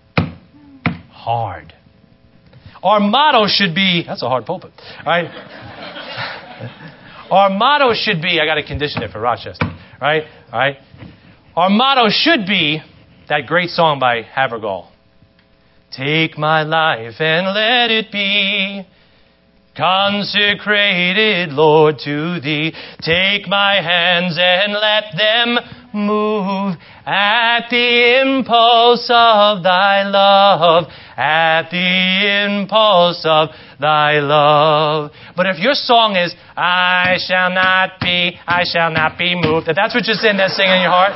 [SPEAKER 2] hard. Our motto should be, that's a hard pulpit, right? Our motto should be, I got to condition it for Rochester, right? All right. Our motto should be that great song by Havergal. Take my life and let it be consecrated, Lord, to Thee. Take my hands and let them move at the impulse of Thy love, at the impulse of Thy love. But if your song is, I shall not be, I shall not be moved, if that's what you're sitting there singing in your heart,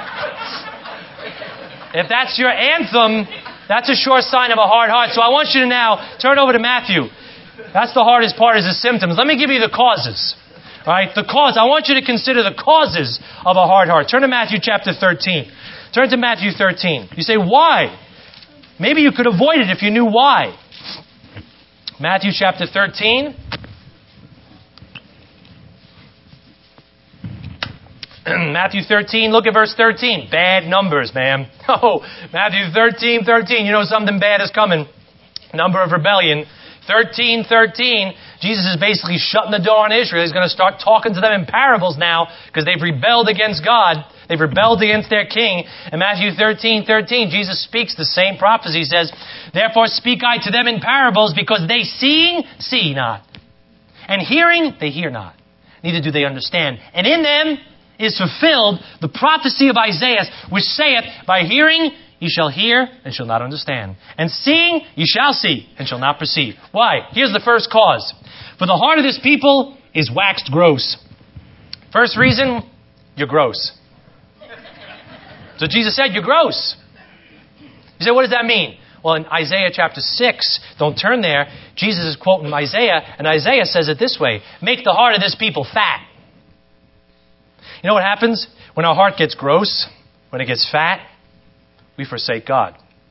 [SPEAKER 2] if that's your anthem, that's a sure sign of a hard heart. So I want you to now turn over to Matthew. That's the hardest part, is the symptoms. Let me give you the causes. All right, the cause. I want you to consider the causes of a hard heart. Turn to Matthew chapter thirteen. Turn to Matthew thirteen. You say, why? Maybe you could avoid it if you knew why. Matthew chapter thirteen. Matthew thirteen, look at verse thirteen. Bad numbers, man. Oh, Matthew thirteen, thirteen. You know something bad is coming. Number of rebellion. thirteen, thirteen. Jesus is basically shutting the door on Israel. He's going to start talking to them in parables now because they've rebelled against God. They've rebelled against their king. In Matthew thirteen, thirteen, Jesus speaks the same prophecy. He says, therefore speak I to them in parables, because they seeing, see not. And hearing, they hear not. Neither do they understand. And in them is fulfilled the prophecy of Isaiah, which saith, by hearing ye shall hear and shall not understand. And seeing ye shall see and shall not perceive. Why? Here's the first cause. For the heart of this people is waxed gross. First reason, you're gross. So Jesus said, you're gross. You say, what does that mean? Well, in Isaiah chapter six, don't turn there, Jesus is quoting Isaiah, and Isaiah says it this way, make the heart of this people fat. You know what happens when our heart gets gross, when it gets fat? We forsake God.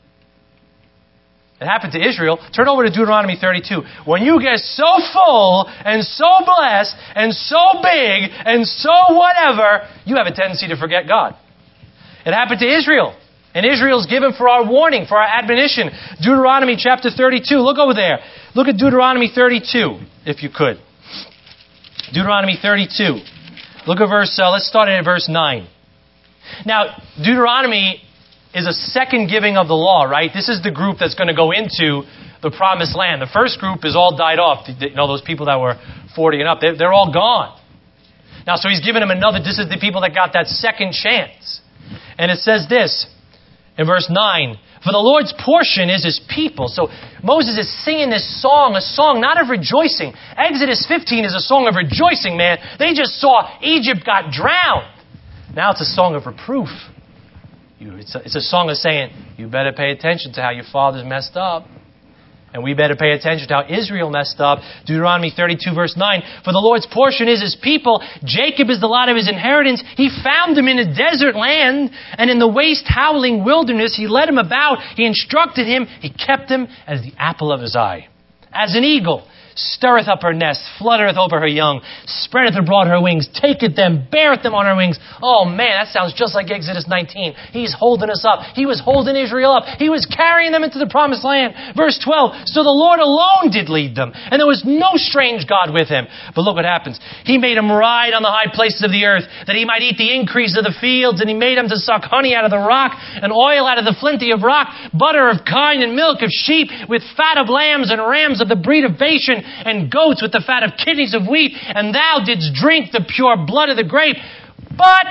[SPEAKER 2] It happened to Israel. Turn over to Deuteronomy thirty-two. When you get so full and so blessed and so big and so whatever, you have a tendency to forget God. It happened to Israel. And Israel's given for our warning, for our admonition. Deuteronomy chapter thirty-two. Look over there. Look at Deuteronomy thirty-two, if you could. Deuteronomy thirty-two. Look at verse, uh, let's start at verse nine. Now, Deuteronomy is a second giving of the law, right? This is the group that's going to go into the promised land. The first group is all died off. You know, those people that were forty and up, they're, they're all gone. Now, so he's giving them another, this is the people that got that second chance. And it says this, in verse nine, for the Lord's portion is his people. So Moses is singing this song, a song not of rejoicing. Exodus fifteen is a song of rejoicing, man. They just saw Egypt got drowned. Now it's a song of reproof. You, it's, a, it's a song of saying, you better pay attention to how your fathers messed up. And we better pay attention to how Israel messed up. Deuteronomy thirty-two verse nine. For the Lord's portion is his people. Jacob is the lot of his inheritance. He found him in a desert land. And in the waste howling wilderness, he led him about. He instructed him. He kept him as the apple of his eye. As an eagle stirreth up her nest, fluttereth over her young, spreadeth abroad her wings, taketh them, beareth them on her wings. Oh man, that sounds just like Exodus nineteen. He's holding us up. He was holding Israel up. He was carrying them into the promised land. Verse twelve, so the Lord alone did lead them, and there was no strange God with him. But look what happens. He made him ride on the high places of the earth, that he might eat the increase of the fields, and he made him to suck honey out of the rock, and oil out of the flinty of rock, butter of kine and milk of sheep, with fat of lambs and rams of the breed of Bashan, and goats with the fat of kidneys of wheat, and thou didst drink the pure blood of the grape. But,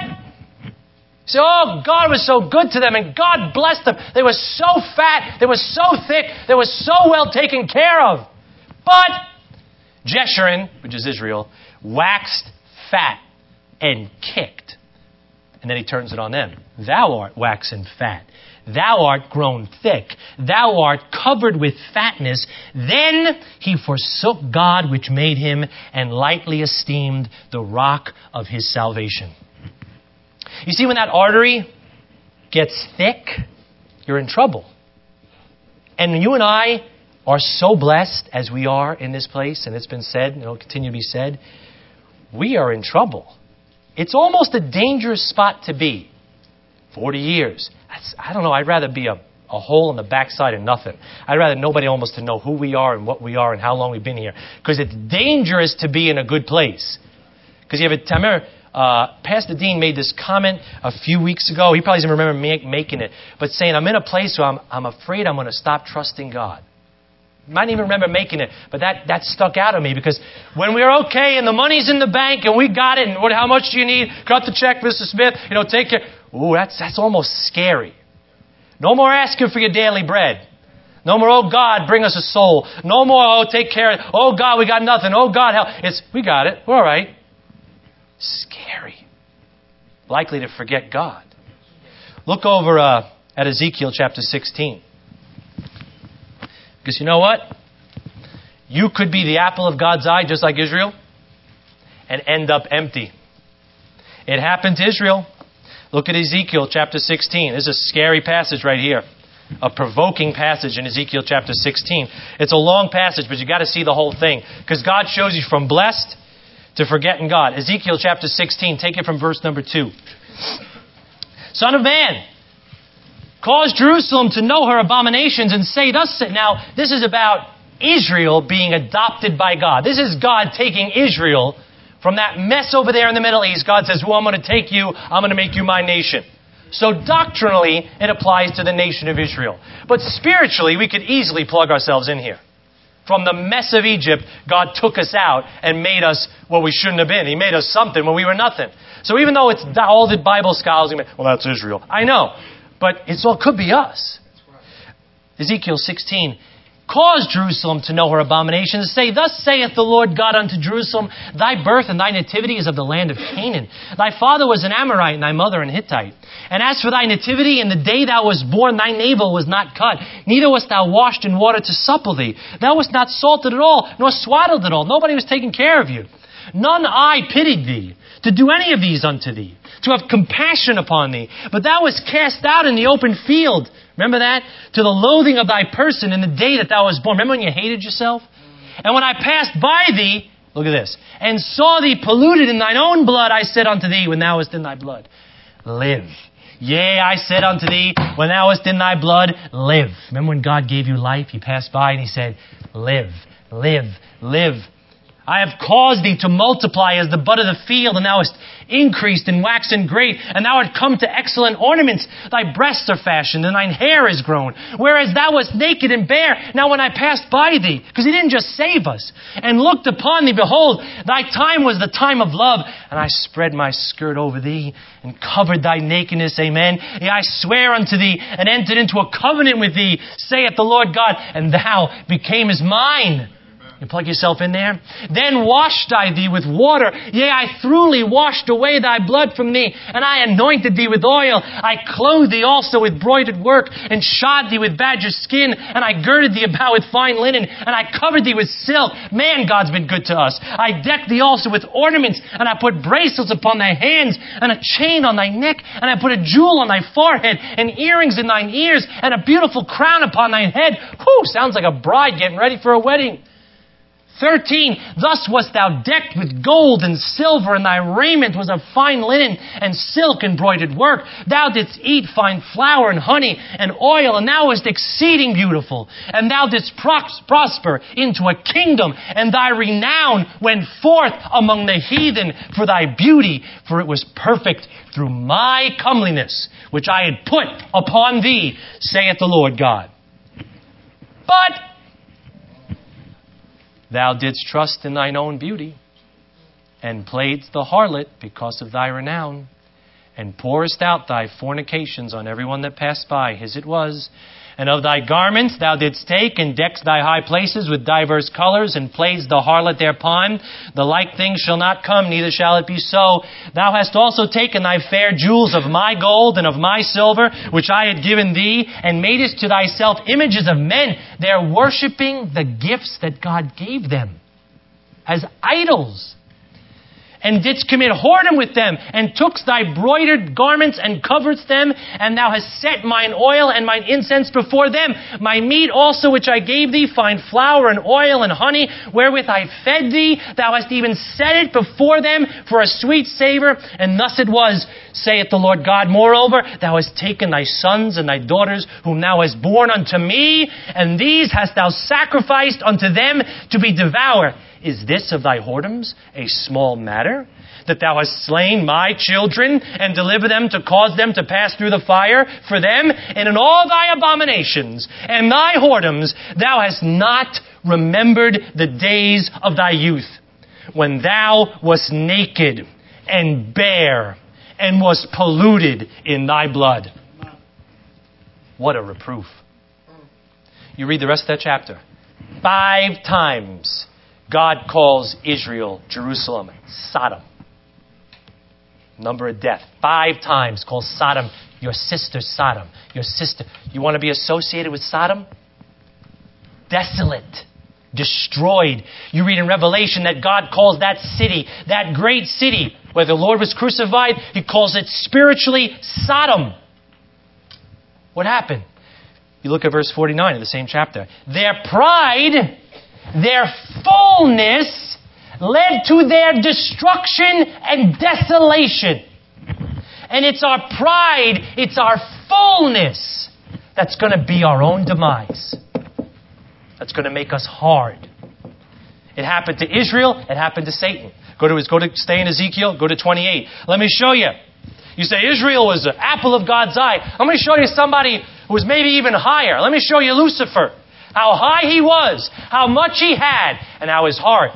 [SPEAKER 2] so, oh, God was so good to them, and God blessed them. They were so fat, they were so thick, they were so well taken care of. But, Jeshurun, which is Israel, waxed fat and kicked. And then he turns it on them. Thou art waxen fat. Thou art grown thick. Thou art covered with fatness. Then he forsook God which made him, and lightly esteemed the rock of his salvation. You see, when that artery gets thick, you're in trouble. And you and I are so blessed as we are in this place, and it's been said, and it'll continue to be said, we are in trouble. It's almost a dangerous spot to be. forty years. That's, I don't know, I'd rather be a, a hole in the backside of nothing. I'd rather nobody almost to know who we are and what we are and how long we've been here. Because it's dangerous to be in a good place. Because you have a, I remember uh, Pastor Dean made this comment a few weeks ago. He probably doesn't remember make, making it. But saying, I'm in a place where I'm, I'm afraid I'm going to stop trusting God. Might even remember making it, but that, that stuck out of me because when we're okay and the money's in the bank and we got it and what, how much do you need? Cut the check, Mister Smith. You know, take care. Ooh, that's that's almost scary. No more asking for your daily bread. No more, oh God, bring us a soul. No more, oh take care. Oh God, we got nothing. Oh God, help. It's we got it. We're all right. Scary. Likely to forget God. Look over uh, at Ezekiel chapter sixteen. Because you know what? You could be the apple of God's eye, just like Israel, and end up empty. It happened to Israel. Look at Ezekiel chapter sixteen. This is a scary passage right here. A provoking passage in Ezekiel chapter sixteen. It's a long passage, but you got to see the whole thing. Because God shows you from blessed to forgetting God. Ezekiel chapter sixteen. Take it from verse number two. Son of man, cause Jerusalem to know her abominations and say thus. Now, this is about Israel being adopted by God. This is God taking Israel from that mess over there in the Middle East. God says, well, I'm going to take you. I'm going to make you my nation. So doctrinally, it applies to the nation of Israel. But spiritually, we could easily plug ourselves in here. From the mess of Egypt, God took us out and made us what we shouldn't have been. He made us something when we were nothing. So even though it's all the Bible scholars, well, that's Israel. I know. But it's all could be us. Ezekiel sixteen. cause Jerusalem to know her abominations. Say, thus saith the Lord God unto Jerusalem, thy birth and thy nativity is of the land of Canaan. Thy father was an Amorite, and thy mother an Hittite. And as for thy nativity, in the day thou wast born, thy navel was not cut, neither wast thou washed in water to supple thee. Thou wast not salted at all, nor swaddled at all. Nobody was taking care of you. None eye pitied thee, to do any of these unto thee, to have compassion upon thee. But thou wast cast out in the open field. Remember that? To the loathing of thy person in the day that thou wast born. Remember when you hated yourself? And when I passed by thee, look at this, and saw thee polluted in thine own blood, I said unto thee, when thou wast in thy blood, live. Yea, I said unto thee, when thou wast in thy blood, live. Remember when God gave you life? He passed by and he said, live, live, live. I have caused thee to multiply as the bud of the field, and thou hast increased and waxen great, and thou art come to excellent ornaments. Thy breasts are fashioned, and thine hair is grown, whereas thou wast naked and bare. Now when I passed by thee, because he didn't just save us, and looked upon thee, behold, thy time was the time of love, and I spread my skirt over thee, and covered thy nakedness, amen. Yea, I swear unto thee, and entered into a covenant with thee, saith the Lord God, and thou becamest mine. You plug yourself in there. Then washed I thee with water. Yea, I thoroughly washed away thy blood from thee, and I anointed thee with oil. I clothed thee also with broidered work, and shod thee with badger skin, and I girded thee about with fine linen, and I covered thee with silk. Man, God's been good to us. I decked thee also with ornaments, and I put bracelets upon thy hands, and a chain on thy neck, and I put a jewel on thy forehead, and earrings in thine ears, and a beautiful crown upon thine head. Whew, sounds like a bride getting ready for a wedding. Thirteen, thus wast thou decked with gold and silver, and thy raiment was of fine linen and silk embroidered work. Thou didst eat fine flour and honey and oil, and thou wast exceeding beautiful. And thou didst pros- prosper into a kingdom, and thy renown went forth among the heathen for thy beauty, for it was perfect through my comeliness, which I had put upon thee, saith the Lord God. But thou didst trust in thine own beauty, and playedst the harlot because of thy renown, and pourest out thy fornications on everyone that passed by, his it was. And of thy garments thou didst take, and decked thy high places with divers colors, and playedst the harlot thereupon. The like thing shall not come, neither shall it be so. Thou hast also taken thy fair jewels of my gold and of my silver, which I had given thee, and madest to thyself images of men. They're worshiping the gifts that God gave them as idols. And didst commit whoredom with them, and tookst thy broidered garments, and coveredst them, and thou hast set mine oil and mine incense before them. My meat also which I gave thee, fine flour and oil and honey, wherewith I fed thee, thou hast even set it before them for a sweet savor. And thus it was, saith the Lord God. Moreover, thou hast taken thy sons and thy daughters, whom thou hast borne unto me, and these hast thou sacrificed unto them to be devoured. Is this of thy whoredoms a small matter, that thou hast slain my children, and delivered them to cause them to pass through the fire for them? And in all thy abominations and thy whoredoms thou hast not remembered the days of thy youth, when thou wast naked and bare, and wast polluted in thy blood. What a reproof. You read the rest of that chapter. Five times God calls Israel, Jerusalem, Sodom. Number of death. Five times calls Sodom your sister Sodom. Your sister. You want to be associated with Sodom? Desolate. Destroyed. You read in Revelation that God calls that city, that great city where the Lord was crucified, He calls it spiritually Sodom. What happened? You look at verse forty-nine of the same chapter. Their pride, their fullness led to their destruction and desolation. And it's our pride, it's our fullness that's going to be our own demise. That's going to make us hard. It happened to Israel, it happened to Satan. Go to, go to stay in Ezekiel, go to twenty-eight. Let me show you. You say Israel was the apple of God's eye. Let me show you somebody who was maybe even higher. Let me show you Lucifer. How high he was, how much he had, and how his heart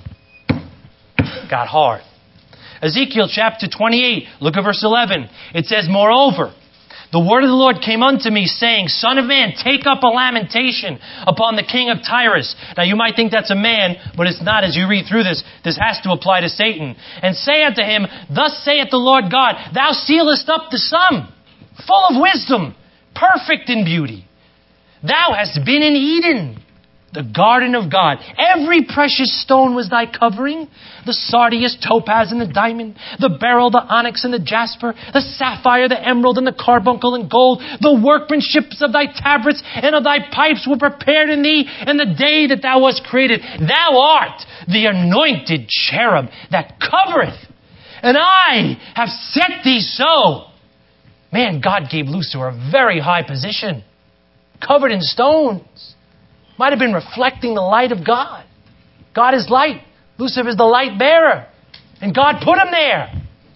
[SPEAKER 2] got hard. Ezekiel chapter twenty-eight, look at verse eleven. It says, moreover, The word of the Lord came unto me, saying, Son of man, take up a lamentation upon the king of Tyrus. Now you might think that's a man, but it's not. As you read through this, this has to apply to Satan. And say unto him, Thus saith the Lord God, Thou sealest up the sum, full of wisdom, perfect in beauty. Thou hast been in Eden, the garden of God. Every precious stone was thy covering, the sardius, topaz, and the diamond, the beryl, the onyx, and the jasper, the sapphire, the emerald, and the carbuncle, and gold. The workmanships of thy tabrets and of thy pipes were prepared in thee in the day that thou wast created. Thou art the anointed cherub that covereth, and I have set thee so. Man, God gave Lucifer a very high position, covered in stones. Might have been reflecting the light of God. God is light. Lucifer is the light bearer. And God put him there.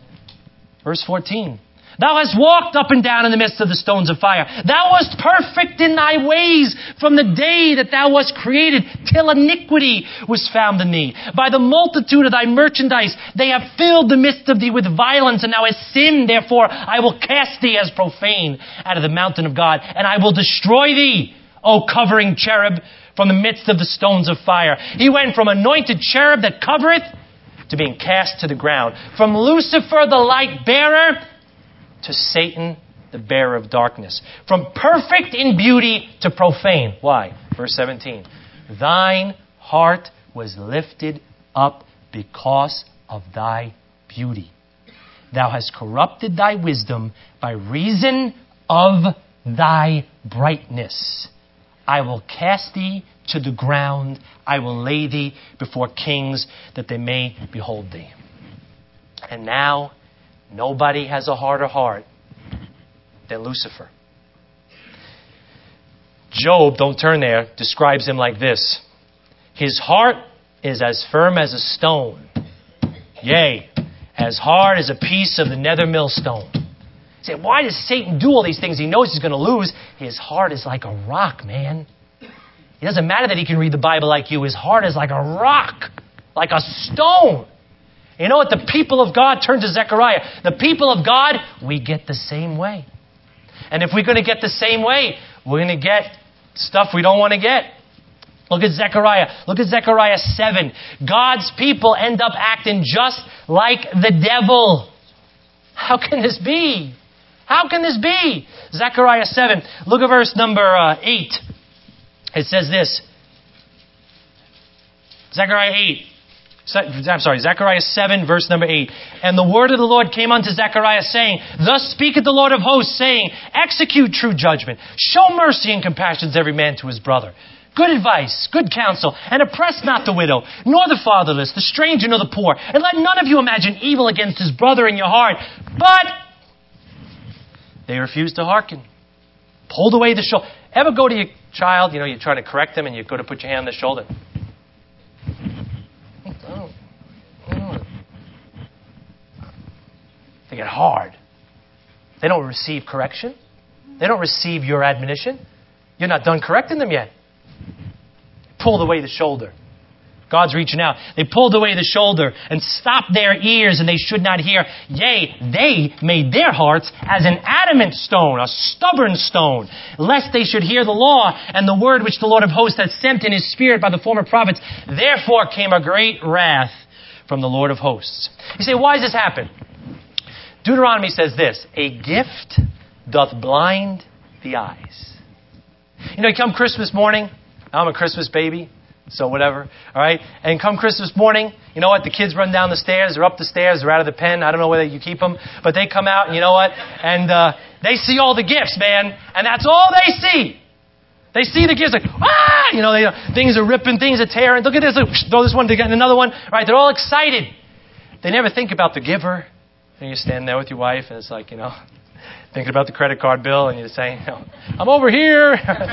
[SPEAKER 2] Verse fourteen. Thou hast walked up and down in the midst of the stones of fire. Thou wast perfect in thy ways from the day that thou wast created, till iniquity was found in thee. By the multitude of thy merchandise, they have filled the midst of thee with violence, and thou hast sinned. Therefore, I will cast thee as profane out of the mountain of God, and I will destroy thee, O covering cherub, from the midst of the stones of fire. He went from anointed cherub that covereth to being cast to the ground. From Lucifer, the light bearer, to Satan, the bearer of darkness. From perfect in beauty to profane. Why? Verse seventeen. Thine heart was lifted up because of thy beauty. Thou hast corrupted thy wisdom by reason of thy brightness. I will cast thee to the ground. I will lay thee before kings, that they may behold thee. And now, nobody has a harder heart than Lucifer. Job, don't turn there, describes him like this. His heart is as firm as a stone. Yea, as hard as a piece of the nether millstone. Say, why does Satan do all these things? He knows he's going to lose. His heart is like a rock, man. It doesn't matter that he can read the Bible like you. His heart is like a rock, like a stone. You know what? The people of God, turn to Zechariah. The people of God, we get the same way. And if we're going to get the same way, we're going to get stuff we don't want to get. Look at Zechariah. Look at Zechariah seven. God's people end up acting just like the devil. How can this be? How can this be? Zechariah seven. Look at verse number uh, eight. It says this. Zechariah eight. I'm sorry, Zechariah seven, verse number eight. And the word of the Lord came unto Zechariah, saying, Thus speaketh the Lord of hosts, saying, Execute true judgment. Show mercy and compassion to every man to his brother. Good advice, good counsel, and oppress not the widow, nor the fatherless, the stranger, nor the poor. And let none of you imagine evil against his brother in your heart. But they refused to hearken. Pulled away the shoulder. Ever go to your child, you know, you're trying to correct them, and you go to put your hand on the shoulder. They get hard. They don't receive correction. They don't receive your admonition. You're not done correcting them yet. Pulled away the shoulder. God's reaching out. They pulled away the shoulder and stopped their ears, and they should not hear. Yea, they made their hearts as an adamant stone, a stubborn stone, lest they should hear the law and the word which the Lord of hosts had sent in his spirit by the former prophets. Therefore came a great wrath from the Lord of hosts. You say, why does this happen? Deuteronomy says this, a gift doth blind the eyes. You know, come Christmas morning, I'm a Christmas baby, so whatever, all right? And come Christmas morning, you know what? The kids run down the stairs, they're up the stairs, they're out of the pen. I don't know whether you keep them, but they come out, and you know what? And uh, they see all the gifts, man, and that's all they see. They see the gifts like, ah! You know, they, things are ripping, things are tearing. Look at this, look, throw this one to get another one. All right, they're all excited. They never think about the giver. And you're standing there with your wife, and it's like, you know, thinking about the credit card bill, and you're saying, you know, I'm over here.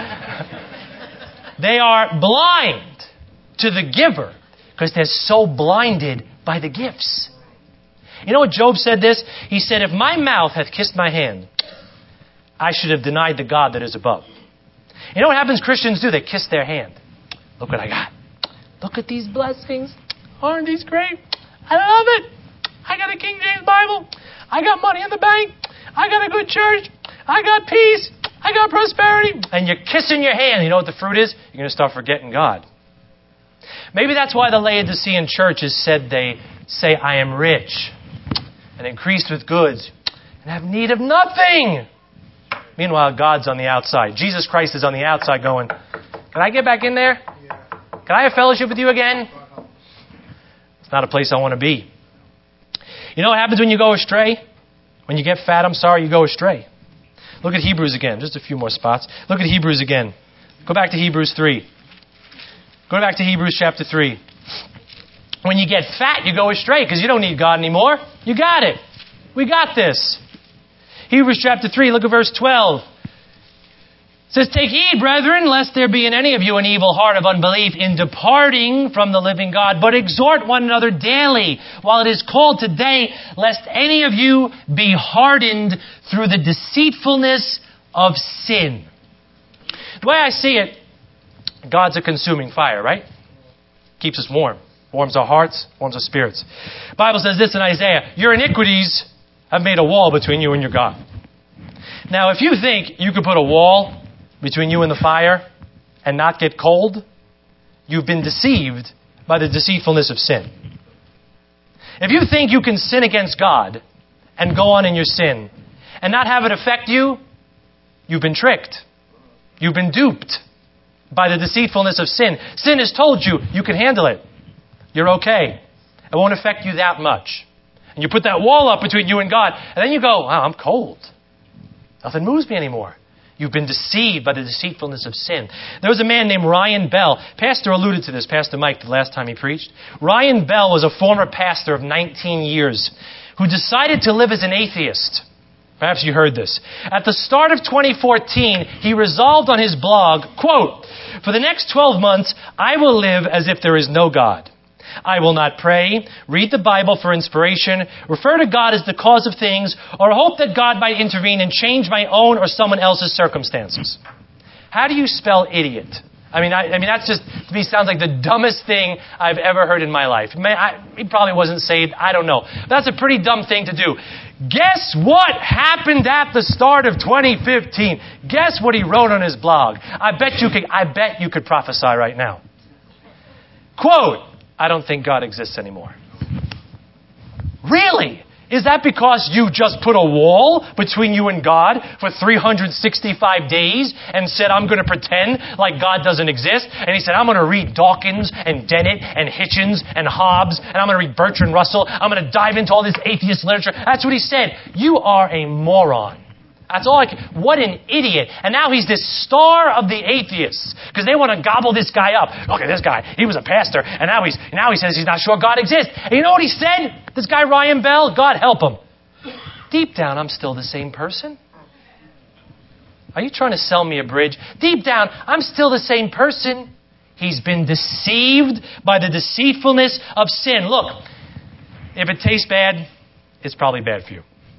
[SPEAKER 2] They are blind to the giver because they're so blinded by the gifts. You know what Job said this? He said, if my mouth hath kissed my hand, I should have denied the God that is above. You know what happens Christians do? They kiss their hand. Look what I got. Look at these blessings. Aren't these great? I love it. I got a King James Bible. I got money in the bank. I got a good church. I got peace. I got prosperity. And you're kissing your hand. You know what the fruit is? You're going to start forgetting God. Maybe that's why the Laodicean church has said they say, I am rich and increased with goods and have need of nothing. Meanwhile, God's on the outside. Jesus Christ is on the outside going, can I get back in there? Can I have fellowship with you again? It's not a place I want to be. You know what happens when you go astray? When you get fat, I'm sorry, you go astray. Look at Hebrews again. Just a few more spots. Look at Hebrews again. Go back to Hebrews three. Go back to Hebrews chapter three. When you get fat, you go astray because you don't need God anymore. You got it. We got this. Hebrews chapter three, look at verse twelve. It says, take heed, brethren, lest there be in any of you an evil heart of unbelief in departing from the living God, but exhort one another daily, while it is called today, lest any of you be hardened through the deceitfulness of sin. The way I see it, God's a consuming fire, right? Keeps us warm. Warms our hearts, warms our spirits. The Bible says this in Isaiah, your iniquities have made a wall between you and your God. Now, if you think you could put a wall between you and the fire and not get cold, you've been deceived by the deceitfulness of sin. If you think you can sin against God and go on in your sin and not have it affect you, you've been tricked. You've been duped by the deceitfulness of sin. Sin has told you you can handle it. You're okay. It won't affect you that much. And you put that wall up between you and God, and then you go, wow, I'm cold. Nothing moves me anymore. You've been deceived by the deceitfulness of sin. There was a man named Ryan Bell. Pastor alluded to this, Pastor Mike, the last time he preached. Ryan Bell was a former pastor of nineteen years who decided to live as an atheist. Perhaps you heard this. At the start of twenty fourteen, he resolved on his blog, quote, for the next twelve months, I will live as if there is no God. I will not pray, read the Bible for inspiration, refer to God as the cause of things, or hope that God might intervene and change my own or someone else's circumstances. How do you spell idiot? I mean, I, I mean that's just, to me, sounds like the dumbest thing I've ever heard in my life. May, I, he probably wasn't saved. I don't know. That's a pretty dumb thing to do. Guess what happened at the start of twenty fifteen? Guess what he wrote on his blog? I bet you could, I bet you could prophesy right now. Quote, I don't think God exists anymore. Really? Is that because you just put a wall between you and God for three hundred sixty-five days and said, I'm going to pretend like God doesn't exist? And he said, I'm going to read Dawkins and Dennett and Hitchens and Hobbes, and I'm going to read Bertrand Russell. I'm going to dive into all this atheist literature. That's what he said. You are a moron. That's all I can. What an idiot. And now he's this star of the atheists because they want to gobble this guy up. Look at this guy. He was a pastor and now he's now he says he's not sure God exists. And you know what he said? This guy Ryan Bell, God help him. Deep down, I'm still the same person. Are you trying to sell me a bridge? Deep down, I'm still the same person. He's been deceived by the deceitfulness of sin. Look, if it tastes bad, it's probably bad for you.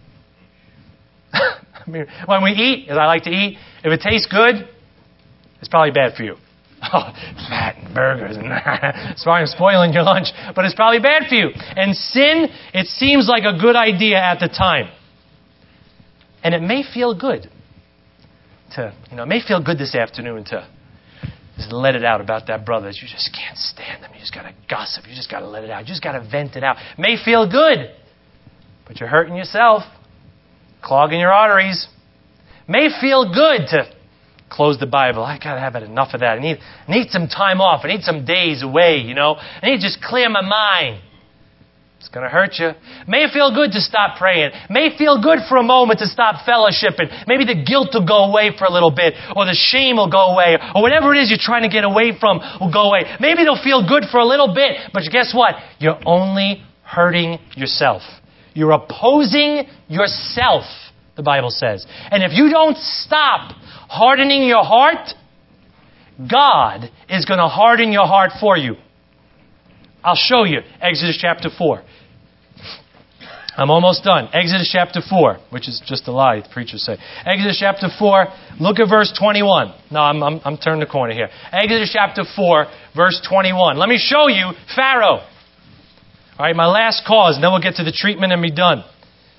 [SPEAKER 2] When we eat, as I like to eat, if it tastes good, it's probably bad for you. Oh, fat and burgers and sorry I'm spoiling your lunch, but it's probably bad for you. And sin, it seems like a good idea at the time. And it may feel good to, you know, it may feel good this afternoon to just let it out about that brother that you just can't stand them. You just got to gossip. You just got to let it out. You just got to vent it out. It may feel good, but you're hurting yourself. Clogging your arteries. May feel good to close the Bible. I got to have enough of that. I need, I need some time off. I need some days away, you know. I need to just clear my mind. It's going to hurt you. May feel good to stop praying. May feel good for a moment to stop fellowshipping. Maybe the guilt will go away for a little bit, or the shame will go away, or whatever it is you're trying to get away from will go away. Maybe it'll feel good for a little bit, but guess what? You're only hurting yourself. You're opposing yourself, the Bible says. And if you don't stop hardening your heart, God is going to harden your heart for you. I'll show you. Exodus chapter four. I'm almost done. Exodus chapter four, which is just a lie, the preachers say. Exodus chapter four, look at verse twenty-one. No, I'm, I'm, I'm turning the corner here. Exodus chapter four, verse twenty-one. Let me show you Pharaoh. All right, my last cause, and then we'll get to the treatment and be done.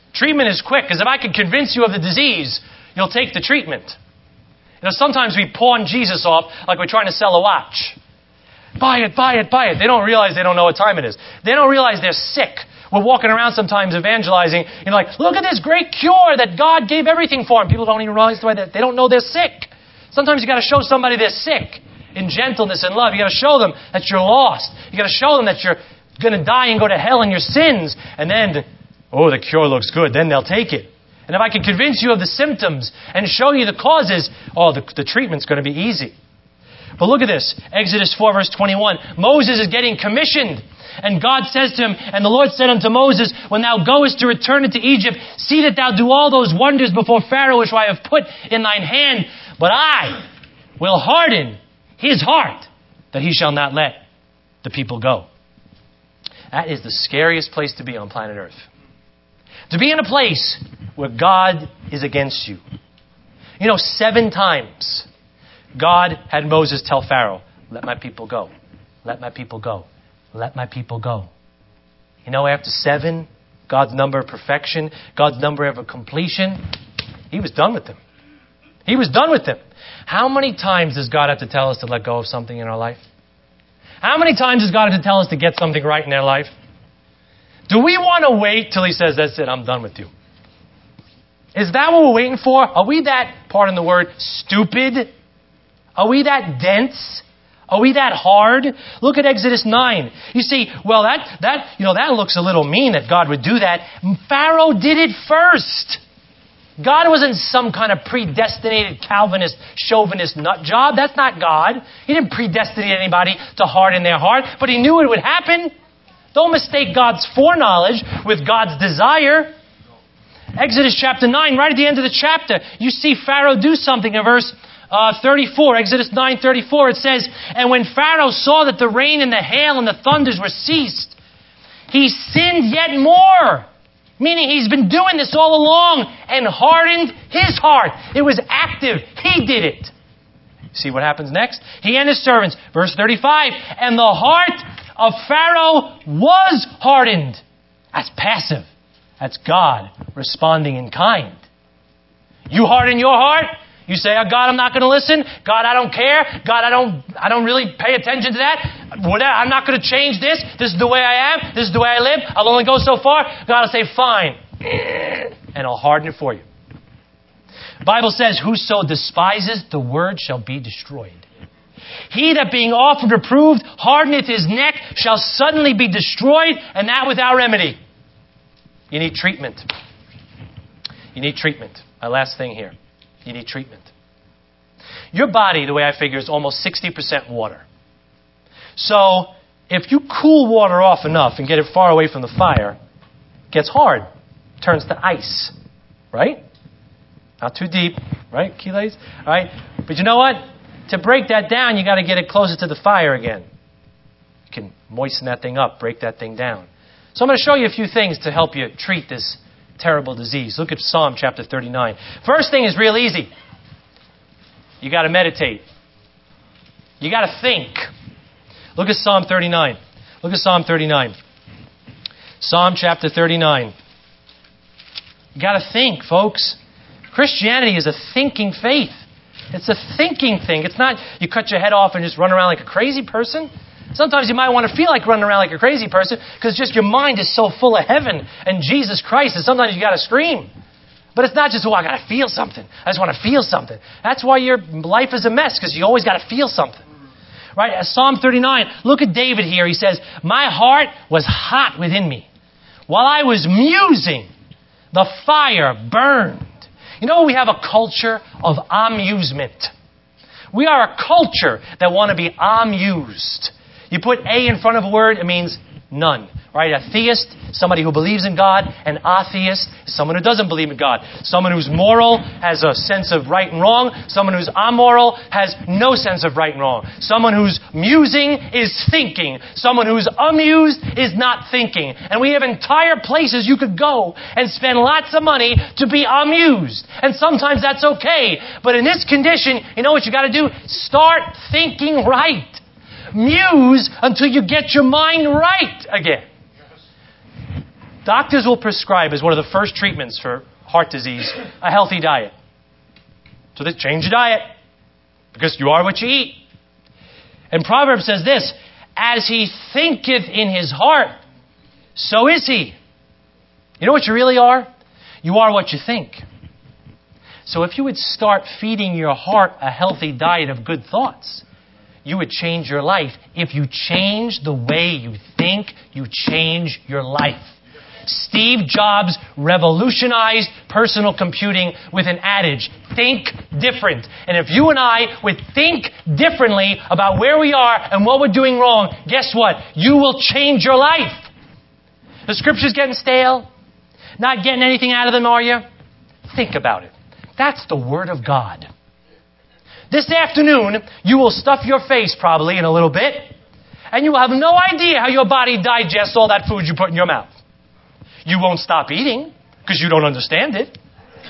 [SPEAKER 2] Treatment is quick, because if I can convince you of the disease, you'll take the treatment. You know, sometimes we pawn Jesus off like we're trying to sell a watch. Buy it, buy it, buy it. They don't realize they don't know what time it is. They don't realize they're sick. We're walking around sometimes evangelizing, you know, like, look at this great cure that God gave everything for. And people don't even realize the way that they don't know they're sick. Sometimes you got to show somebody they're sick in gentleness and love. You got to show them that you're lost. You got to show them that you're going to die and go to hell in your sins. And then, oh, the cure looks good. Then they'll take it. And if I can convince you of the symptoms and show you the causes, oh, the, the treatment's going to be easy. But look at this. Exodus four, verse twenty-one. Moses is getting commissioned. And God says to him, and the Lord said unto Moses, when thou goest to return into Egypt, see that thou do all those wonders before Pharaoh which I have put in thine hand. But I will harden his heart, that he shall not let the people go. That is the scariest place to be on planet Earth. To be in a place where God is against you. You know, seven times God had Moses tell Pharaoh, let my people go. Let my people go. Let my people go. You know, after seven, God's number of perfection, God's number of completion, he was done with them. He was done with them. How many times does God have to tell us to let go of something in our life? How many times does God have to tell us to get something right in our life? Do we want to wait till he says, that's it, I'm done with you? Is that what we're waiting for? Are we that, pardon the word, stupid? Are we that dense? Are we that hard? Look at Exodus nine. You see, well, that, that, you know, that looks a little mean that God would do that. Pharaoh did it first. God wasn't some kind of predestinated Calvinist, chauvinist nut job. That's not God. He didn't predestinate anybody to harden their heart, but he knew it would happen. Don't mistake God's foreknowledge with God's desire. Exodus chapter nine, right at the end of the chapter, you see Pharaoh do something in verse uh, thirty-four. Exodus nine thirty-four, it says, and when Pharaoh saw that the rain and the hail and the thunders were ceased, he sinned yet more. Meaning he's been doing this all along and hardened his heart. It was active. He did it. See what happens next? He and his servants, verse thirty-five, and the heart of Pharaoh was hardened. That's passive. That's God responding in kind. You harden your heart. You say, oh, God, I'm not going to listen. God, I don't care. God, I don't I don't really pay attention to that. Whatever, I'm not going to change this. This is the way I am. This is the way I live. I'll only go so far. God will say, fine. And I'll harden it for you. The Bible says, whoso despises the word shall be destroyed. He that being often reproved hardeneth his neck shall suddenly be destroyed, and that without remedy. You need treatment. You need treatment. My last thing here. You need treatment. Your body, the way I figure, is almost sixty percent water. So, if you cool water off enough and get it far away from the fire, it gets hard. Turns to ice. Right? Not too deep. Right, key ladies? All right? But you know what? To break that down, you got to get it closer to the fire again. You can moisten that thing up, break that thing down. So I'm going to show you a few things to help you treat this terrible disease. Look at Psalm chapter thirty-nine. First thing is real easy. You got to meditate. You got to think. Look at Psalm thirty-nine. Look at Psalm thirty-nine. Psalm chapter thirty-nine. You got to think, folks. Christianity is a thinking faith. It's a thinking thing. It's not you cut your head off and just run around like a crazy person. Sometimes you might want to feel like running around like a crazy person because just your mind is so full of heaven and Jesus Christ that sometimes you got to scream. But it's not just, oh, I got to feel something. I just want to feel something. That's why your life is a mess, because you always got to feel something. Right? Psalm thirty-nine, look at David here. He says, my heart was hot within me. While I was musing, the fire burned. You know, we have a culture of amusement. We are a culture that want to be amused. You put A in front of a word, it means none. Right? A theist, somebody who believes in God. An atheist, someone who doesn't believe in God. Someone who's moral, has a sense of right and wrong. Someone who's amoral, has no sense of right and wrong. Someone who's musing is thinking. Someone who's amused is not thinking. And we have entire places you could go and spend lots of money to be amused. And sometimes that's okay. But in this condition, you know what you got to do? Start thinking right. Muse until you get your mind right again. Doctors will prescribe as one of the first treatments for heart disease a healthy diet. So they change your diet because you are what you eat. And Proverbs says this, as he thinketh in his heart, so is he. You know what you really are? You are what you think. So if you would start feeding your heart a healthy diet of good thoughts, you would change your life. If you change the way you think, you change your life. Steve Jobs revolutionized personal computing with an adage, think different. And if you and I would think differently about where we are and what we're doing wrong, guess what? You will change your life. The scriptures getting stale? Not getting anything out of them, are you? Think about it. That's the Word of God. This afternoon, you will stuff your face probably in a little bit, and you will have no idea how your body digests all that food you put in your mouth. You won't stop eating because you don't understand it.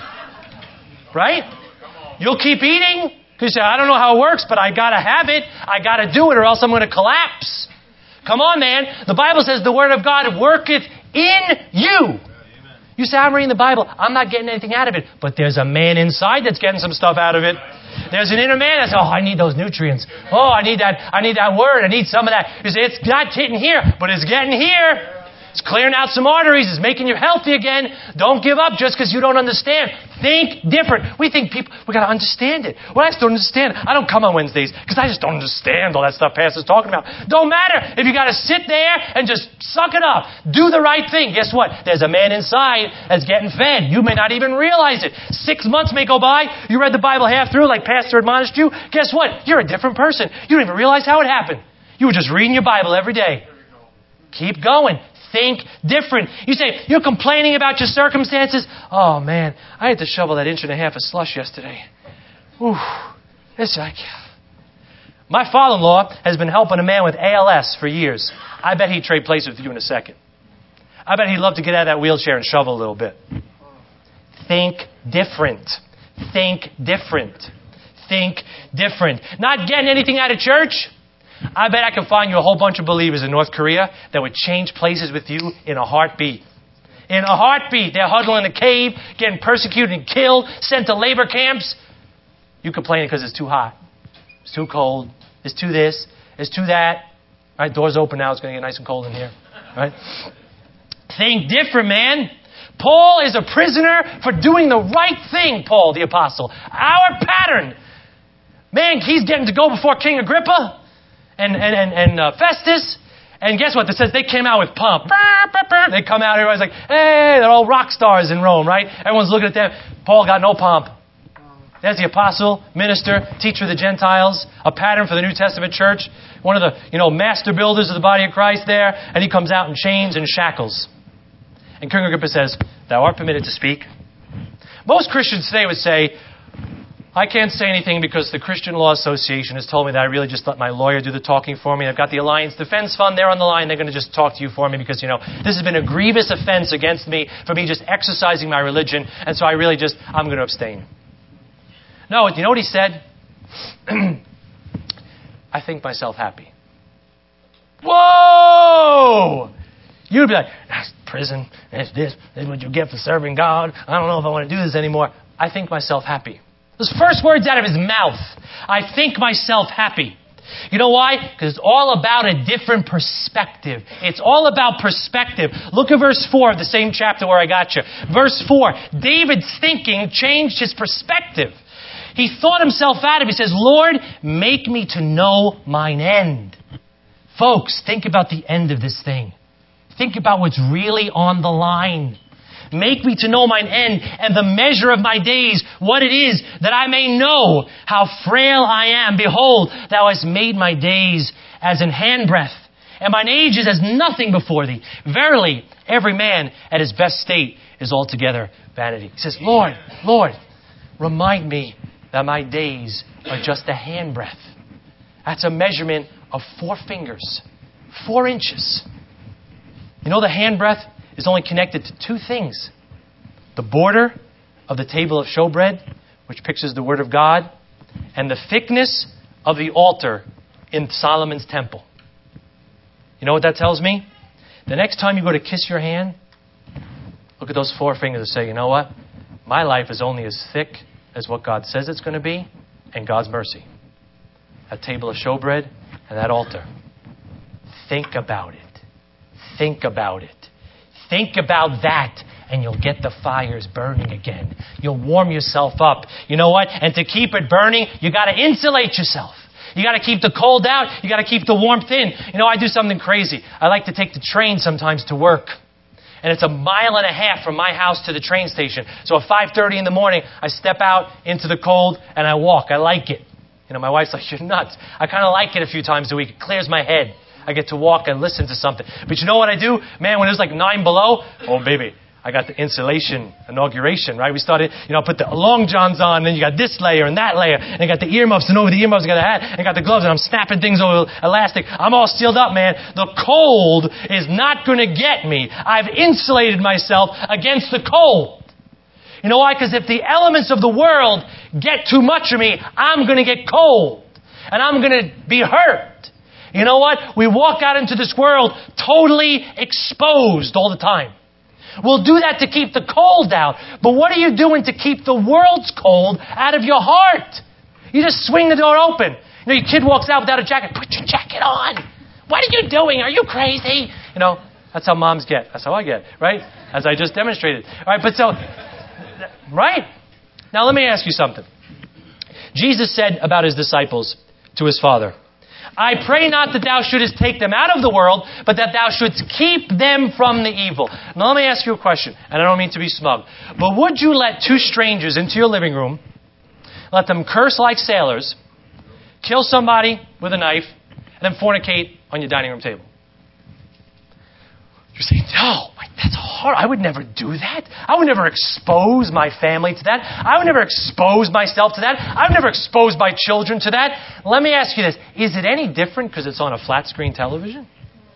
[SPEAKER 2] Right? You'll keep eating because you say, I don't know how it works, but I got to have it. I got to do it or else I'm going to collapse. Come on, man. The Bible says the Word of God worketh in you. You say, I'm reading the Bible. I'm not getting anything out of it. But there's a man inside that's getting some stuff out of it. There's an inner man that's, oh, I need those nutrients. Oh, I need that. I need that word. I need some of that. You say, it's not hitting here, but it's getting here. It's clearing out some arteries. It's making you healthy again. Don't give up just because you don't understand. Think different. We think people, we got to understand it. Well, I just don't understand. I don't come on Wednesdays because I just don't understand all that stuff Pastor's talking about. Don't matter if you got to sit there and just suck it up. Do the right thing. Guess what? There's a man inside that's getting fed. You may not even realize it. Six months may go by. You read the Bible half through like Pastor admonished you. Guess what? You're a different person. You don't even realize how it happened. You were just reading your Bible every day. Keep going. Think different. You say, you're complaining about your circumstances. Oh, man, I had to shovel that inch and a half of slush yesterday. Ooh, it's like... My father-in-law has been helping a man with A L S for years. I bet he'd trade places with you in a second. I bet he'd love to get out of that wheelchair and shovel a little bit. Think different. Think different. Think different. Not getting anything out of church? I bet I can find you a whole bunch of believers in North Korea that would change places with you in a heartbeat. In a heartbeat. They're huddling in a cave, getting persecuted and killed, sent to labor camps. You complaining because it's too hot. It's too cold. It's too this. It's too that. All right, doors open now. It's going to get nice and cold in here. All right? Think different, man. Paul is a prisoner for doing the right thing, Paul the Apostle. Our pattern. Man, he's getting to go before King Agrippa. And and and, and uh, Festus, and guess what? It says they came out with pomp. They come out, everybody's like, hey, they're all rock stars in Rome, right? Everyone's looking at them. Paul got no pomp. There's the apostle, minister, teacher of the Gentiles, a pattern for the New Testament church, one of the, you know, master builders of the body of Christ there, and he comes out in chains and shackles. And King Agrippa says, thou art permitted to speak. Most Christians today would say, I can't say anything because the Christian Law Association has told me that I really just let my lawyer do the talking for me. I've got the Alliance Defense Fund. They're on the line. They're going to just talk to you for me because, you know, this has been a grievous offense against me for me just exercising my religion. And so I really just, I'm going to abstain. No, you know what he said? I think myself happy. Whoa! You'd be like, that's prison. That's this. That's what you get for serving God. I don't know if I want to do this anymore. I think myself happy. Those first words out of his mouth. I think myself happy. You know why? Because it's all about a different perspective. It's all about perspective. Look at verse four of the same chapter where I got you. Verse four. David's thinking changed his perspective. He thought himself out of it. He says, Lord, make me to know mine end. Folks, think about the end of this thing. Think about what's really on the line. Make me to know mine end and the measure of my days, what it is, that I may know how frail I am. Behold, thou hast made my days as an handbreadth, and mine age is as nothing before thee. Verily, every man at his best state is altogether vanity. He says, Lord, Lord, remind me that my days are just a handbreadth. That's a measurement of four fingers, four inches. You know the handbreadth is only connected to two things. The border of the table of showbread, which pictures the Word of God, and the thickness of the altar in Solomon's temple. You know what that tells me? The next time you go to kiss your hand, Look at those four fingers and say, you know what? My life is only as thick as what God says it's going to be and God's mercy. That table of showbread and that altar. Think about it. Think about it. Think about that, and you'll get the fires burning again. You'll warm yourself up. You know what? And to keep it burning, you got to insulate yourself. You got to keep the cold out. You got to keep the warmth in. You know, I do something crazy. I like to take the train sometimes to work. And it's a mile and a half from my house to the train station. So at five thirty in the morning, I step out into the cold and I walk. I like it. You know, my wife's like, you're nuts. I kind of like it a few times a week. It clears my head. I get to walk and listen to something. But you know what I do? Man, when it was like nine below, oh, baby, I got the insulation inauguration, right? We started, you know, put the long johns on, and then you got this layer and that layer, and you got the earmuffs, and over the earmuffs you got a hat, and you got the gloves, and I'm snapping things over elastic. I'm all sealed up, man. The cold is not going to get me. I've insulated myself against the cold. You know why? Because if the elements of the world get too much of me, I'm going to get cold, and I'm going to be hurt. You know what? We walk out into this world totally exposed all the time. We'll do that to keep the cold out. But what are you doing to keep the world's cold out of your heart? You just swing the door open. You know, your kid walks out without a jacket. Put your jacket on. What are you doing? Are you crazy? You know, that's how moms get. That's how I get, right? As I just demonstrated. All right, but so, right? Now let me ask you something. Jesus said about his disciples to his Father, I pray not that thou shouldest take them out of the world, but that thou shouldst keep them from the evil. Now let me ask you a question, and I don't mean to be smug, but would you let two strangers into your living room, let them curse like sailors, kill somebody with a knife, and then fornicate on your dining room table? You're saying, no, that's hard. I would never do that. I would never expose my family to that. I would never expose myself to that. I would never expose my children to that. Let me ask you this. Is it any different because it's on a flat screen television?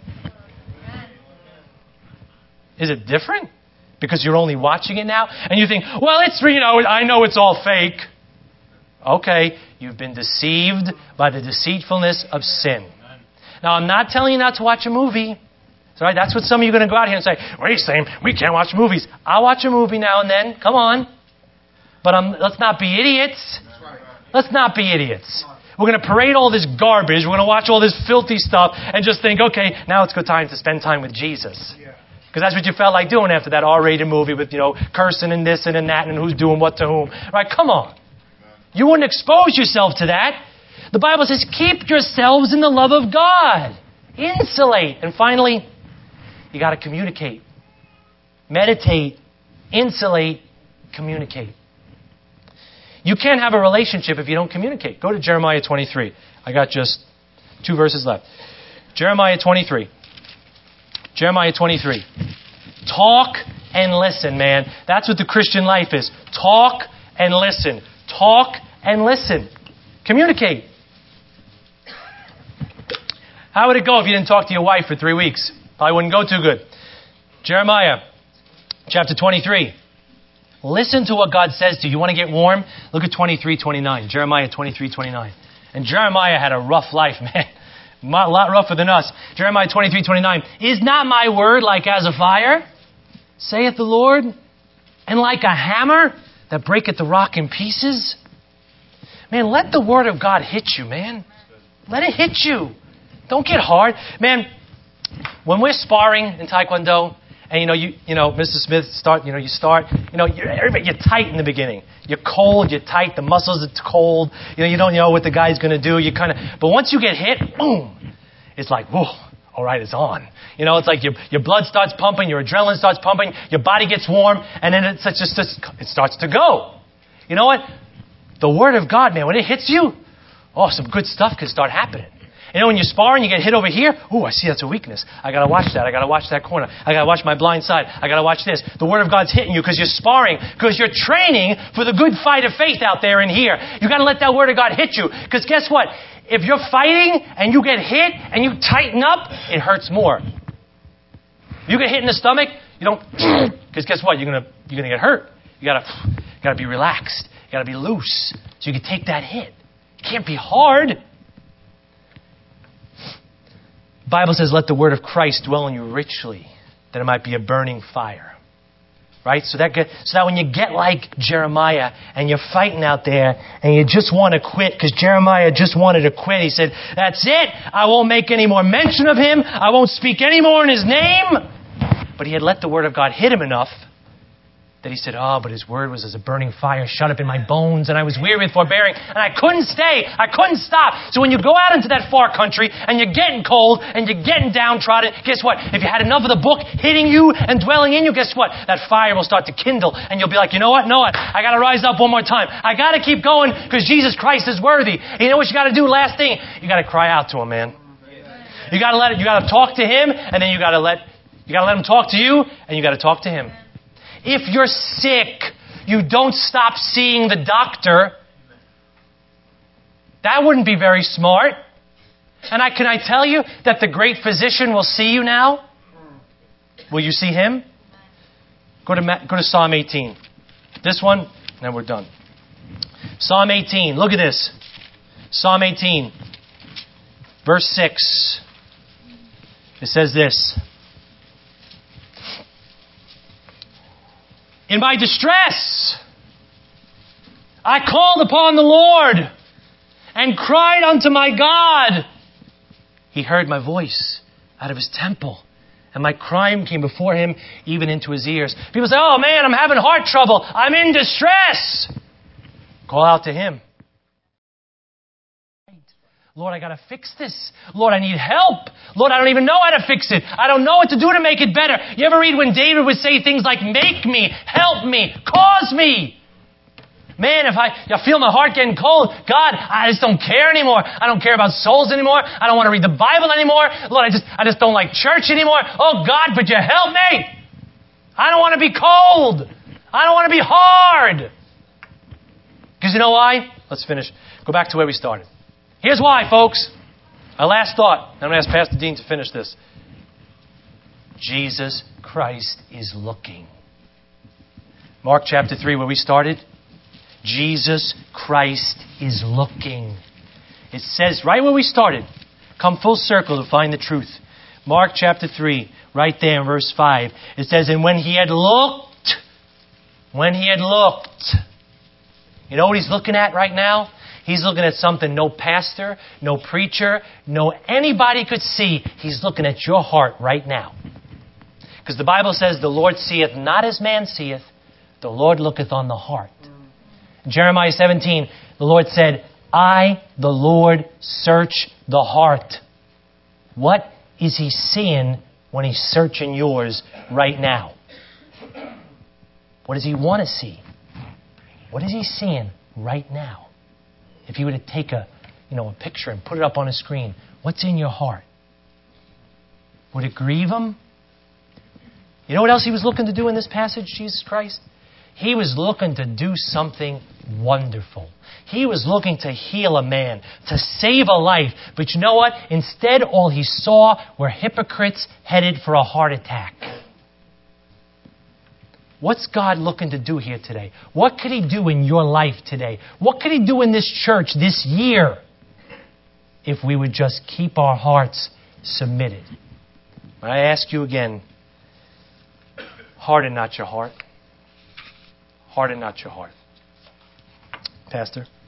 [SPEAKER 2] Is it different because you're only watching it now? And you think, well, it's, you know, I know it's all fake. Okay, you've been deceived by the deceitfulness of sin. Now, I'm not telling you not to watch a movie. Right? That's what some of you are going to go out here and say, what are you saying? We can't watch movies. I'll watch a movie now and then. Come on. But um, let's not be idiots. Let's not be idiots. We're going to parade all this garbage. We're going to watch all this filthy stuff and just think, okay, now it's good time to spend time with Jesus. Because that's what you felt like doing after that R-rated movie with, you know, cursing and this and, and that and who's doing what to whom. Right? Come on. You wouldn't expose yourself to that. The Bible says, keep yourselves in the love of God. Insulate. And finally, you got to communicate. Meditate. Insulate. Communicate. You can't have a relationship if you don't communicate. Go to Jeremiah twenty-three. I got just two verses left. Jeremiah twenty-three. Jeremiah twenty-three. Talk and listen, man. That's what the Christian life is. Talk and listen. Talk and listen. Communicate. How would it go if you didn't talk to your wife for three weeks? Probably wouldn't go too good. Jeremiah chapter twenty-three. Listen to what God says to you. You want to get warm? Look at twenty-three twenty-nine. Jeremiah twenty-three twenty-nine. And Jeremiah had a rough life, man. A lot rougher than us. Jeremiah twenty-three twenty-nine. Is not my word like as a fire, saith the Lord, and like a hammer that breaketh the rock in pieces? Man, let the word of God hit you, man. Let it hit you. Don't get hard. Man, when we're sparring in Taekwondo, and you know, you you know, Mister Smith, start, you know, you start, you know, you're, everybody, you're tight in the beginning. You're cold, you're tight, the muscles are cold. You know, you don't know what the guy's going to do. You kind of, but once you get hit, boom, it's like, whoa, all right, it's on. You know, it's like your your blood starts pumping, your adrenaline starts pumping, your body gets warm, and then it's just, just it starts to go. You know what? The Word of God, man, when it hits you, oh, some good stuff can start happening. You know, when you're sparring, you get hit over here. Ooh, I see that's a weakness. I got to watch that. I got to watch that corner. I got to watch my blind side. I got to watch this. The Word of God's hitting you because you're sparring, because you're training for the good fight of faith out there and here. You got to let that Word of God hit you. Because guess what? If you're fighting and you get hit and you tighten up, it hurts more. You get hit in the stomach, you don't, because guess what? You're gonna you're gonna get hurt. You gotta you gotta be relaxed. You gotta be loose so you can take that hit. It can't be hard. The Bible says, let the word of Christ dwell in you richly, that it might be a burning fire. Right? So that, get, so that when you get like Jeremiah and you're fighting out there and you just want to quit, because Jeremiah just wanted to quit. He said, that's it. I won't make any more mention of him. I won't speak any more in his name. But he had let the word of God hit him enough that he said, oh, but his word was as a burning fire shut up in my bones, and I was weary with forbearing, and I couldn't stay. I couldn't stop. So when you go out into that far country, and you're getting cold, and you're getting downtrodden, guess what? If you had enough of the book hitting you and dwelling in you, guess what? That fire will start to kindle, and you'll be like, you know what? No, I got to rise up one more time. I got to keep going, because Jesus Christ is worthy. And you know what you got to do? Last thing, you got to cry out to him, man. You got to let it. You got to talk to him, and then you got to let you got to let him talk to you, and you got to talk to him. If you're sick, you don't stop seeing the doctor. That wouldn't be very smart. And I, can I tell you that the great physician will see you now? Will you see him? Go to, go to Psalm eighteen. This one, and then we're done. Psalm eighteen. Look at this. Psalm eighteen, verse six. It says this. In my distress, I called upon the Lord and cried unto my God. He heard my voice out of his temple, and my cry came before him even into his ears. People say, oh man, I'm having heart trouble. I'm in distress. Call out to him. Lord, I got to fix this. Lord, I need help. Lord, I don't even know how to fix it. I don't know what to do to make it better. You ever read when David would say things like, make me, help me, cause me? Man, if I, I feel my heart getting cold, God, I just don't care anymore. I don't care about souls anymore. I don't want to read the Bible anymore. Lord, I just, I just don't like church anymore. Oh God, but you help me. I don't want to be cold. I don't want to be hard. Because you know why? Let's finish. Go back to where we started. Here's why, folks. Our last thought. I'm going to ask Pastor Dean to finish this. Jesus Christ is looking. Mark chapter three, where we started. Jesus Christ is looking. It says right where we started. Come full circle to find the truth. Mark chapter three, right there in verse five. It says, and when he had looked, when he had looked, you know what he's looking at right now? He's looking at something no pastor, no preacher, no anybody could see. He's looking at your heart right now. Because the Bible says, the Lord seeth not as man seeth, the Lord looketh on the heart. In Jeremiah seventeen, the Lord said, I, the Lord, search the heart. What is he seeing when he's searching yours right now? What does he want to see? What is he seeing right now? If you were to take a, you know, a picture and put it up on a screen, what's in your heart? Would it grieve him? You know what else he was looking to do in this passage, Jesus Christ? He was looking to do something wonderful. He was looking to heal a man, to save a life. But you know what? Instead, all he saw were hypocrites headed for a heart attack. What's God looking to do here today? What could he do in your life today? What could he do in this church this year if we would just keep our hearts submitted? I ask you again, harden not your heart. Harden not your heart. Pastor?